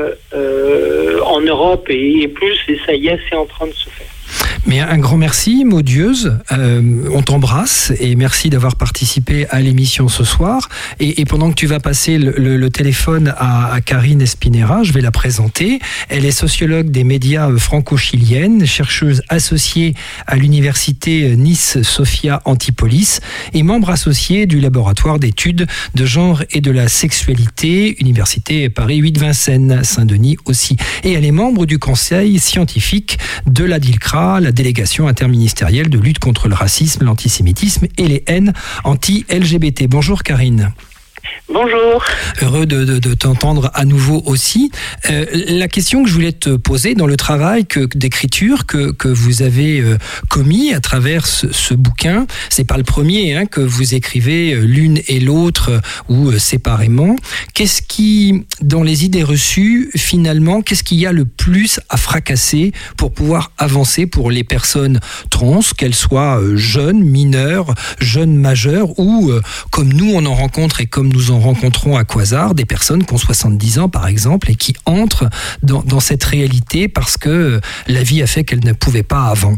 en Europe et plus, et ça y est, c'est en train de se faire. Mais un grand merci, Maudieuse. On t'embrasse et merci d'avoir participé à l'émission ce soir. Et pendant que tu vas passer le téléphone à Karine Espinera, je vais la présenter. Elle est sociologue des médias franco-chiliennes, chercheuse associée à l'université Nice Sophia Antipolis et membre associée du laboratoire d'études de genre et de la sexualité, Université Paris 8 Vincennes, Saint-Denis aussi. Et elle est membre du conseil scientifique de la DILCRA, la délégation interministérielle de lutte contre le racisme, l'antisémitisme et les haines anti-LGBT. Bonjour Karine. Bonjour. Heureux de t'entendre à nouveau aussi. La question que je voulais te poser dans le travail d'écriture que vous avez commis à travers ce bouquin, c'est pas le premier que vous écrivez l'une et l'autre ou séparément. Qu'est-ce qui, dans les idées reçues, finalement, qu'est-ce qu'il y a le plus à fracasser pour pouvoir avancer pour les personnes trans, qu'elles soient jeunes, mineures, jeunes majeures ou comme nous on en rencontre et comme nous en rencontrons à Quasar, des personnes qui ont 70 ans par exemple et qui entrent dans cette réalité parce que la vie a fait qu'elles ne pouvaient pas avant.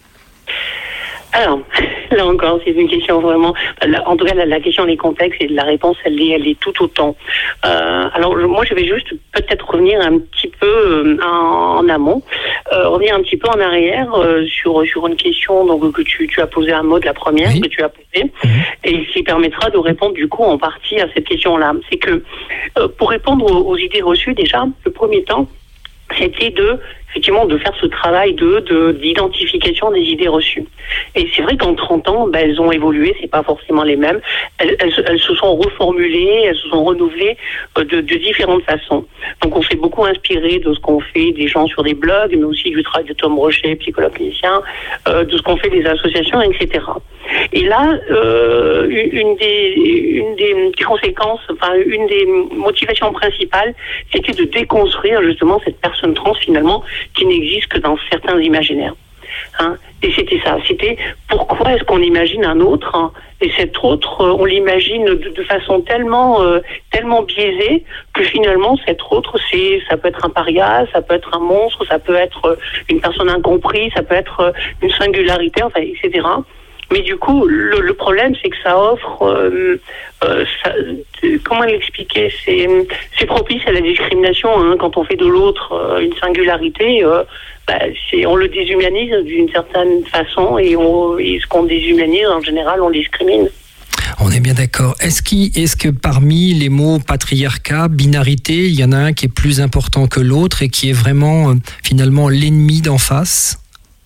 Alors, là encore, c'est une question vraiment... En tout cas, la question est complexe et la réponse, elle est tout autant. Alors, moi, je vais juste peut-être revenir un petit peu en amont, revenir un petit peu en arrière sur une question donc, que tu as posée un mot de la première, oui, que tu as posée, et qui permettra de répondre du coup en partie à cette question-là. C'est que pour répondre aux idées reçues, déjà, le premier temps, c'était effectivement de faire ce travail d'identification des idées reçues. Et c'est vrai qu'en 30 ans, elles ont évolué, c'est pas forcément les mêmes. Elles se sont reformulées, elles se sont renouvelées de différentes façons. Donc on s'est beaucoup inspiré de ce qu'ont fait des gens sur des blogs, mais aussi du travail de Tom Rocher, psychologue clinicien, de ce qu'ont fait des associations, etc. Et là, une des conséquences, enfin une des motivations principales, c'était de déconstruire justement cette personne trans finalement qui n'existe que dans certains imaginaires. Hein, et c'était ça, c'était pourquoi est-ce qu'on imagine un autre, hein, et cet autre, on l'imagine de façon tellement biaisée que finalement cet autre, ça peut être un paria, ça peut être un monstre, ça peut être une personne incomprise, ça peut être une singularité, enfin, etc. Mais du coup, le problème, c'est que ça offre, comment l'expliquer, c'est propice à la discrimination, hein, quand on fait de l'autre une singularité. On le déshumanise d'une certaine façon et ce qu'on déshumanise, en général, on discrimine. On est bien d'accord. Est-ce que parmi les mots patriarcat, binarité, il y en a un qui est plus important que l'autre et qui est vraiment, finalement, l'ennemi d'en face ?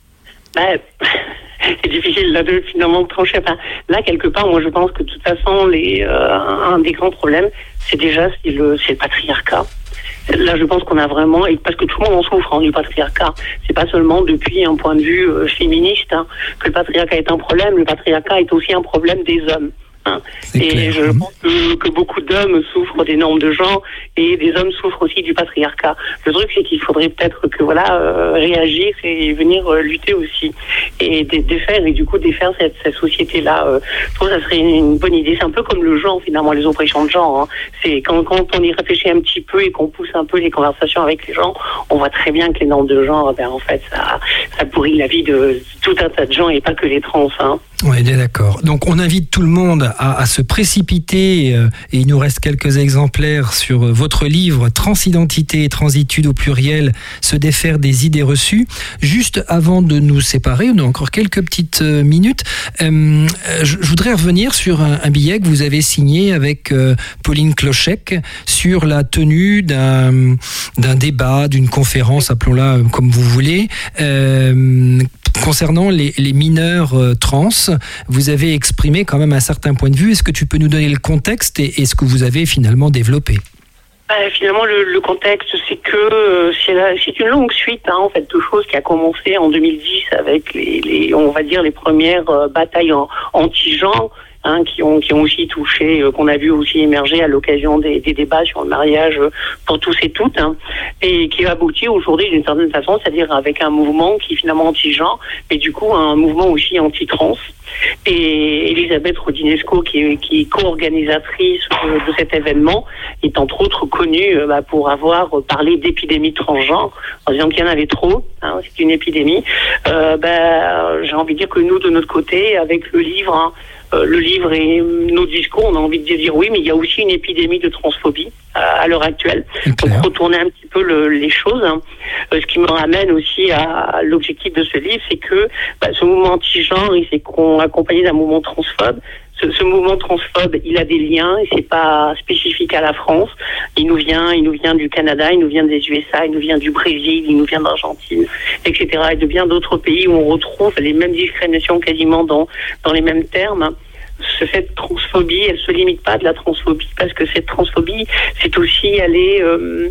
C'est difficile là de finalement trancher. Enfin, là, quelque part, moi je pense que de toute façon, un des grands problèmes, c'est le patriarcat. Là, je pense qu'on a vraiment, et parce que tout le monde en souffre du patriarcat. C'est pas seulement depuis un point de vue féministe que le patriarcat est un problème. Le patriarcat est aussi un problème des hommes. Et clair. Je pense que beaucoup d'hommes souffrent des normes de genre et des hommes souffrent aussi du patriarcat. Le truc, c'est qu'il faudrait peut-être que réagir et venir lutter aussi et défaire cette société-là. Je trouve que ça serait une bonne idée. C'est un peu comme le genre, finalement, les oppressions de genre. Hein. C'est quand on y réfléchit un petit peu et qu'on pousse un peu les conversations avec les gens, on voit très bien que les normes de genre, en fait, ça pourrit la vie de tout un tas de gens et pas que les trans. Hein. Oui, d'accord. Donc on invite tout le monde à se précipiter, et il nous reste quelques exemplaires sur votre livre Transidentité et transitude au pluriel, se défaire des idées reçues. Juste avant de nous séparer, on a encore quelques petites minutes, je voudrais revenir sur un billet que vous avez signé avec Pauline Kloschek sur la tenue d'un débat, d'une conférence, appelons-la comme vous voulez, concernant les mineurs trans. Vous avez exprimé quand même un certain point de vue. Est-ce que tu peux nous donner le contexte et ce que vous avez finalement développé ? Finalement, le contexte, c'est que c'est une longue suite en fait de choses qui a commencé en 2010 avec les premières batailles anti-genre. Qui ont aussi touché, qu'on a vu aussi émerger à l'occasion des débats sur le mariage pour tous et toutes, et qui aboutit aujourd'hui d'une certaine façon, c'est-à-dire avec un mouvement qui est finalement anti-genre, mais du coup un mouvement aussi anti-trans. Et Elisabeth Rodinesco, qui est co-organisatrice de cet événement, est entre autres connue pour avoir parlé d'épidémie transgenre, en disant qu'il y en avait trop, c'est une épidémie. J'ai envie de dire que nous, de notre côté, avec le livre et nos discours, on a envie de dire oui, mais il y a aussi une épidémie de transphobie à l'heure actuelle. Donc retourner un petit peu les choses. Ce qui me ramène aussi à l'objectif de ce livre, c'est que ce mouvement anti-genre, il s'est accompagné d'un mouvement transphobe. Ce mouvement transphobe, il a des liens et c'est pas spécifique à la France. Il nous vient du Canada, il nous vient des USA, il nous vient du Brésil, il nous vient d'Argentine, etc. et de bien d'autres pays où on retrouve les mêmes discriminations quasiment dans les mêmes termes. Cette transphobie, elle se limite pas à de la transphobie, parce que cette transphobie, c'est aussi elle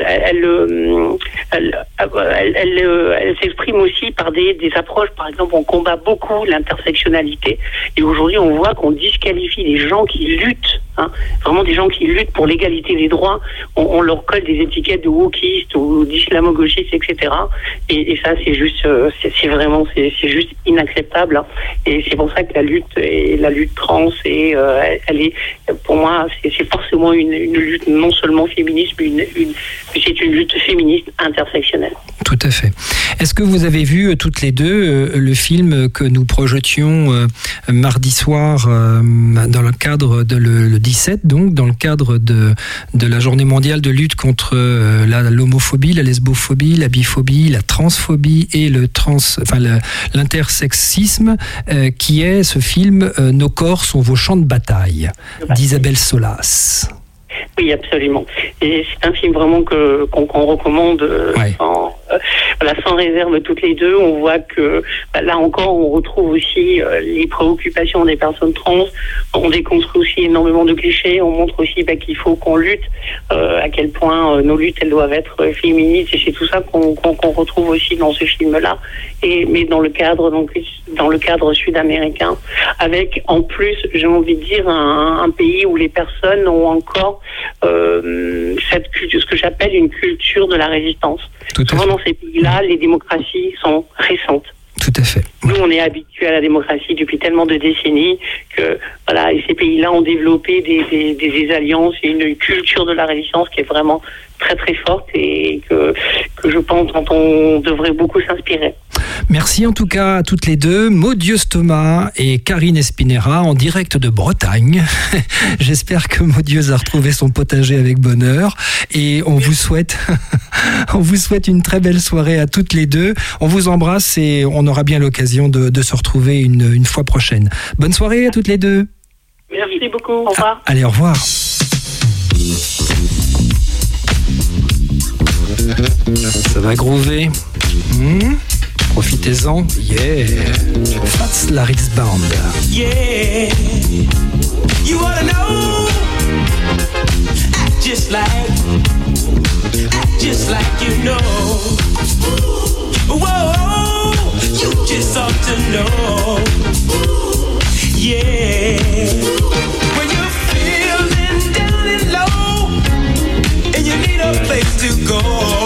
s'exprime aussi par des approches. Par exemple, on combat beaucoup l'intersectionnalité, et aujourd'hui, on voit qu'on disqualifie les gens qui luttent, vraiment des gens qui luttent pour l'égalité des droits. On leur colle des étiquettes de wokistes ou d'islamo-gauchistes, etc. Et ça, c'est juste inacceptable. Et c'est pour ça que la lutte trans, et elle est, pour moi, c'est forcément une lutte non seulement féministe, mais c'est une lutte féministe intersectionnelle. Tout à fait. Est-ce que vous avez vu toutes les deux le film que nous projetions mardi soir dans le cadre de le 17, donc dans le cadre de la journée mondiale de lutte contre l'homophobie, la lesbophobie, la biphobie, la transphobie et l'intersexisme, qui est ce film Nos corps sont vos champs de bataille, d'Isabelle Solas. Oui, absolument. Et c'est un film vraiment qu'on recommande sans réserve toutes les deux. On voit que là encore, on retrouve aussi les préoccupations des personnes trans. On déconstruit aussi énormément de clichés. On montre aussi qu'il faut qu'on lutte, à quel point nos luttes, elles doivent être féministes. Et c'est tout ça qu'on retrouve aussi dans ce film-là. Mais dans le cadre dans le cadre sud-américain, avec en plus, j'ai envie de dire, un pays où les personnes ont encore cette culture, ce que j'appelle une culture de la résistance. Souvent dans ces pays-là, les démocraties sont récentes. Tout à fait. Nous, on est habitués à la démocratie depuis tellement de décennies que voilà, et ces pays-là ont développé des alliances et une culture de la résistance qui est vraiment très très forte et que je pense dont on devrait beaucoup s'inspirer. Merci en tout cas à toutes les deux, Maud Dieuz-Thomas et Karine Espinera en direct de Bretagne. J'espère que Maud Dieuz a retrouvé son potager avec bonheur et on vous souhaite une très belle soirée à toutes les deux. On vous embrasse et on aura bien l'occasion de se retrouver une fois prochaine. Bonne soirée à toutes les deux. Merci beaucoup, au revoir. Allez, au revoir. Ça va groover. Profitez-en. Yeah. Fats Larry's Band. Yeah. You wanna know? Act just like you know. Whoa, you just ought to know. Yeah. When you're feeling down and low and you need a place to go.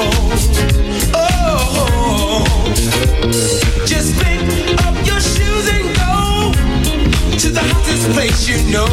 Just pick up your shoes and go to the hottest place you know.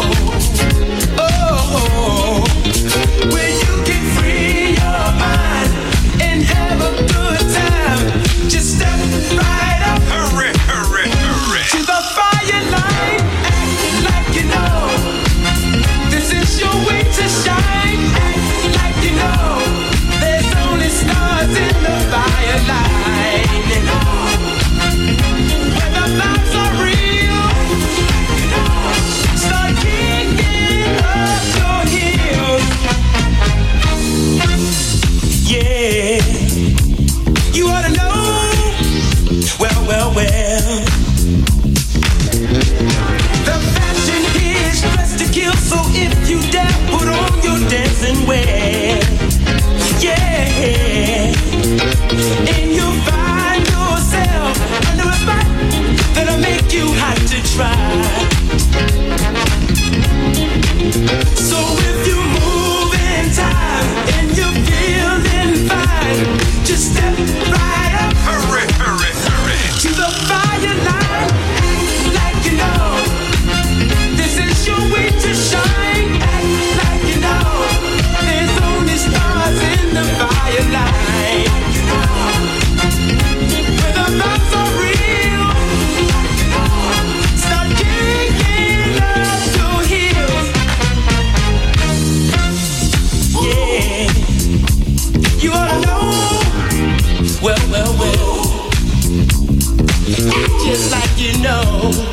Oh, where you can free your mind and have a good time. Just step right up, hurry, hurry, hurry, to the fire line. Act like you know this is your way to shine. Act like you know there's only stars in the fire line. So if you dare put on your dancing wear, yeah, and you'll find yourself under a spot that'll make you hot to try. So if you move in time and you're feeling fine, just step right up, hurry, hurry, hurry, to the fire line. Act like you know this is your way to shine. Act like you know there's only stars in the fire line. Where the vibes are real, start kicking up your heels. Yeah, you ought to know. Well, well, well, act just like you know.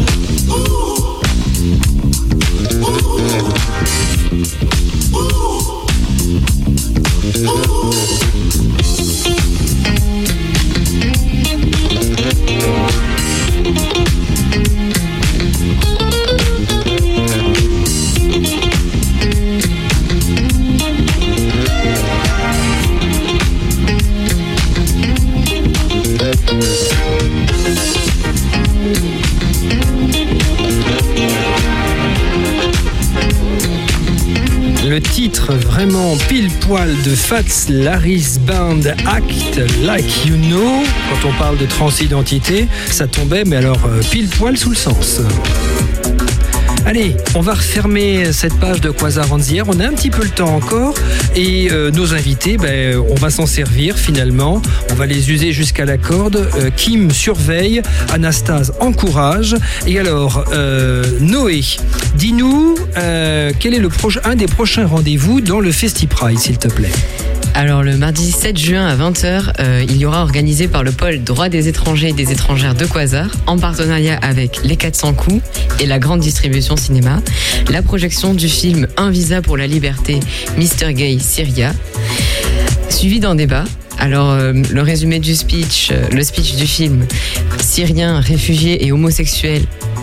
Le titre vraiment pile poil de Fats Larry's Band, Act Like You Know. Quand on parle de transidentité, ça tombait, mais alors pile poil sous le sens. Allez, on va refermer cette page de Quasar Anzière. On a un petit peu le temps encore et nos invités, on va s'en servir finalement. On va les user jusqu'à la corde. Kim surveille, Anastase encourage. Et alors, Noé, dis-nous quel est un des prochains rendez-vous dans le FestiPride, s'il te plaît. Alors le mardi 7 juin à 20h, il y aura organisé par le pôle droit des étrangers et des étrangères de Quasar, en partenariat avec les 400 coups et la grande distribution cinéma, la projection du film Un visa pour la liberté, Mr. Gay Syria, suivi d'un débat. Alors, le résumé du speech, le speech du film, Syriens, réfugiés et homosexuels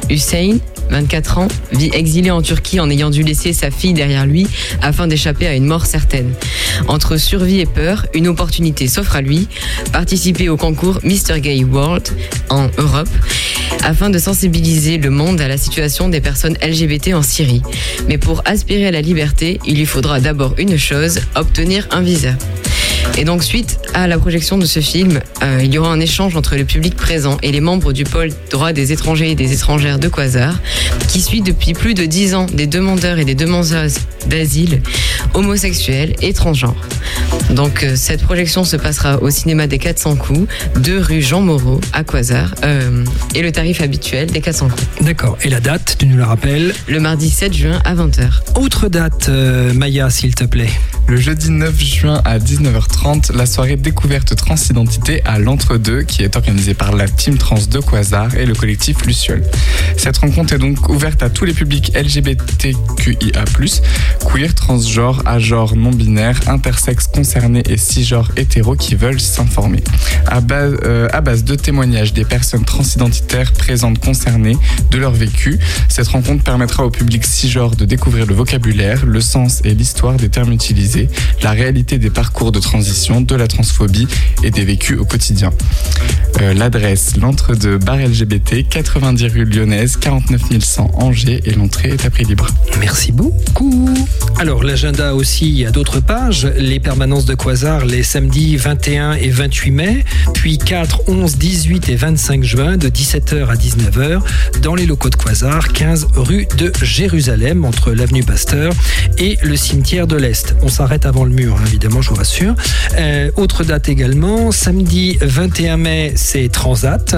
Hussein, 24 ans, vit exilé en Turquie en ayant dû laisser sa fille derrière lui afin d'échapper à une mort certaine. Entre survie et peur, une opportunité s'offre à lui, participer au concours Mr. Gay World en Europe, afin de sensibiliser le monde à la situation des personnes LGBT en Syrie. Mais pour aspirer à la liberté, il lui faudra d'abord une chose, obtenir un visa. Et donc, suite à la projection de ce film, il y aura un échange entre le public présent et les membres du pôle droit des étrangers et des étrangères de Quasar, qui suit depuis plus de 10 ans des demandeurs et des demandeuses d'asile homosexuels et transgenres. Donc, cette projection se passera au cinéma des 400 coups, 2 rue Jean Moreau à Quasar, et le tarif habituel des 400 coups. D'accord. Et la date, tu nous la rappelles? Le mardi 7 juin à 20h. Autre date, Maya, s'il te plaît. Le jeudi 9 juin à 19h30, la soirée découverte transidentité à l'Entre-deux, qui est organisée par la Team Trans de Quasar et le collectif Luciole. Cette rencontre est donc ouverte à tous les publics LGBTQIA+, queer, transgenre, agenre, non-binaire, intersexes concernés et cisgenres hétéros qui veulent s'informer. À base de témoignages des personnes transidentitaires présentes concernées de leur vécu, cette rencontre permettra au public cisgenre de découvrir le vocabulaire, le sens et l'histoire des termes utilisés, la réalité des parcours de transition, de la transphobie et des vécus au quotidien. L'adresse, l'Entre-deux, bar LGBT, 90 rue Lyonnaise, 49 100 Angers, et l'entrée est à prix libre. Merci beaucoup. Alors, l'agenda aussi, il y a d'autres pages. Les permanences de Quasar les samedis 21 et 28 mai, puis 4, 11, 18 et 25 juin de 17h à 19h dans les locaux de Quasar, 15 rue de Jérusalem, entre l'avenue Pasteur et le cimetière de l'Est. On s'arrête avant le mur, hein, évidemment, je vous rassure. Autre date également, samedi 21 mai, c'est Transat,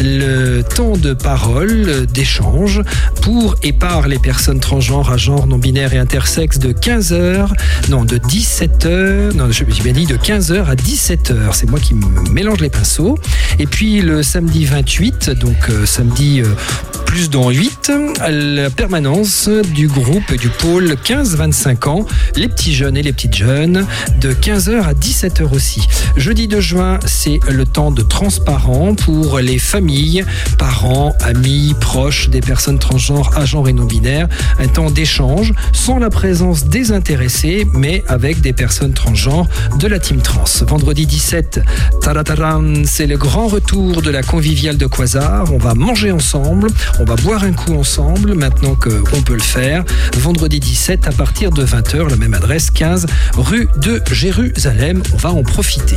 le temps de parole, d'échange pour et par les personnes transgenres, agenres, non-binaires et intersexes de 15h, non, de 17h, non, j'ai bien dit de 15h à 17h, c'est moi qui me mélange les pinceaux. Et puis le samedi 28, donc samedi plus dans 8, la permanence du groupe du pôle 15-25 ans, les petits jeunes et les petites jeunes, de 15h à 17h aussi. Jeudi 2 juin, c'est le temps de transparent pour les familles, parents, amis, proches des personnes transgenres, agenres et non-binaires. Un temps d'échange sans la présence des intéressés, mais avec des personnes transgenres de la team trans. Vendredi 17, tarataran, c'est le grand retour de la conviviale de Quasar. On va manger ensemble, on va boire un coup ensemble, maintenant qu'on peut le faire. Vendredi 17, à partir de 20h, la même adresse, 15 rue de Jérusalem. On va en profiter.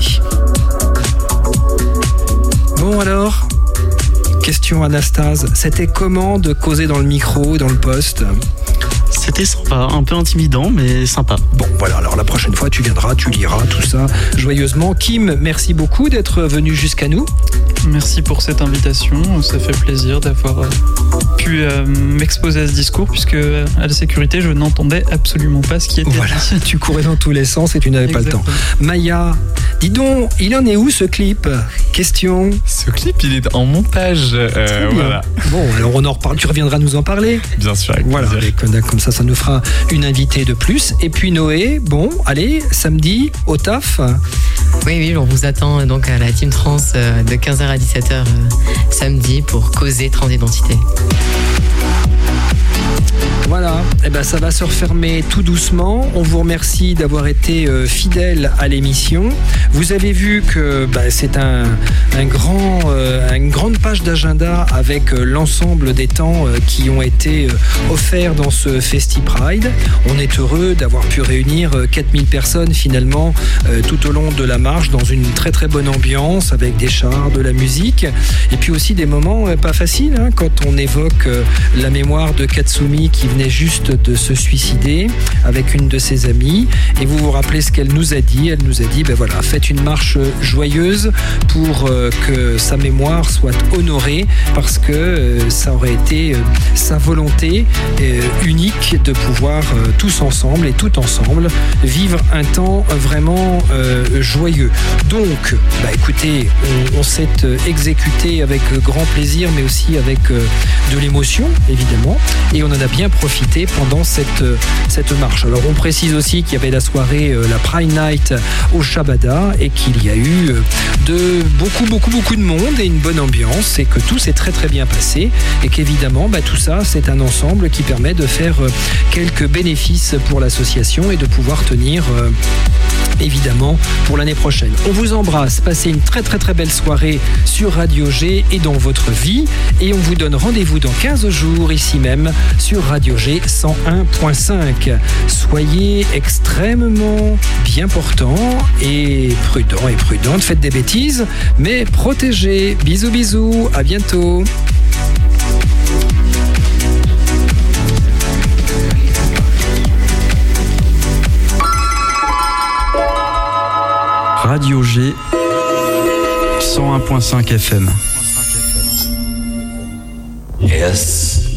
Bon alors, question Anastase, c'était comment de causer dans le micro, dans le poste ? C'était sympa, un peu intimidant, mais sympa. Bon, voilà, alors la prochaine fois, tu viendras, tu liras tout ça joyeusement. Kim, merci beaucoup d'être venu jusqu'à nous. Merci pour cette invitation, ça fait plaisir d'avoir pu m'exposer à ce discours, puisque à la sécurité, je n'entendais absolument pas ce qui était dit. Tu courais dans tous les sens et tu n'avais pas le temps. Maya, dis donc, il en est où ce clip ? Question. Ce clip, il est en montage. Voilà. Bon, alors on en reparle, tu reviendras nous en parler ? Bien sûr, avec voilà, plaisir. comme ça nous fera une invitée de plus. Et puis Noé, bon, allez, samedi, au taf. Oui, on vous attend donc à la Team Trans de 15h à 17h samedi pour causer transidentité. Voilà, et ben ça va se refermer tout doucement. On vous remercie d'avoir été fidèles à l'émission. Vous avez vu que c'est une grande page d'agenda avec l'ensemble des temps qui ont été offerts dans ce Festi Pride. On est heureux d'avoir pu réunir 4000 personnes finalement tout au long de la marche dans une très très bonne ambiance avec des chars, de la musique et puis aussi des moments pas faciles hein, quand on évoque la mémoire de Katsumi qui venait juste de se suicider avec une de ses amies et vous vous rappelez ce qu'elle nous a dit. Elle nous a dit voilà, faites une marche joyeuse pour que sa mémoire soit honorée parce que ça aurait été sa volonté unique de pouvoir tous ensemble et tout ensemble vivre un temps vraiment joyeux. Donc écoutez, on s'est exécuté avec grand plaisir mais aussi avec de l'émotion évidemment et on en a bien profité profiter pendant cette marche. Alors on précise aussi qu'il y avait la soirée, la Pride Night au Shabada, et qu'il y a eu beaucoup de monde et une bonne ambiance, et que tout s'est très très bien passé, et qu'évidemment tout ça c'est un ensemble qui permet de faire quelques bénéfices pour l'association et de pouvoir tenir évidemment pour l'année prochaine. On vous embrasse, passez une très très très belle soirée sur Radio G et dans votre vie, et on vous donne rendez-vous dans 15 jours ici même sur Radio G 101.5. Soyez extrêmement bien portants et prudents et prudentes, faites des bêtises mais protégez. Bisous, à bientôt. Radio G 101.5 FM. Yes.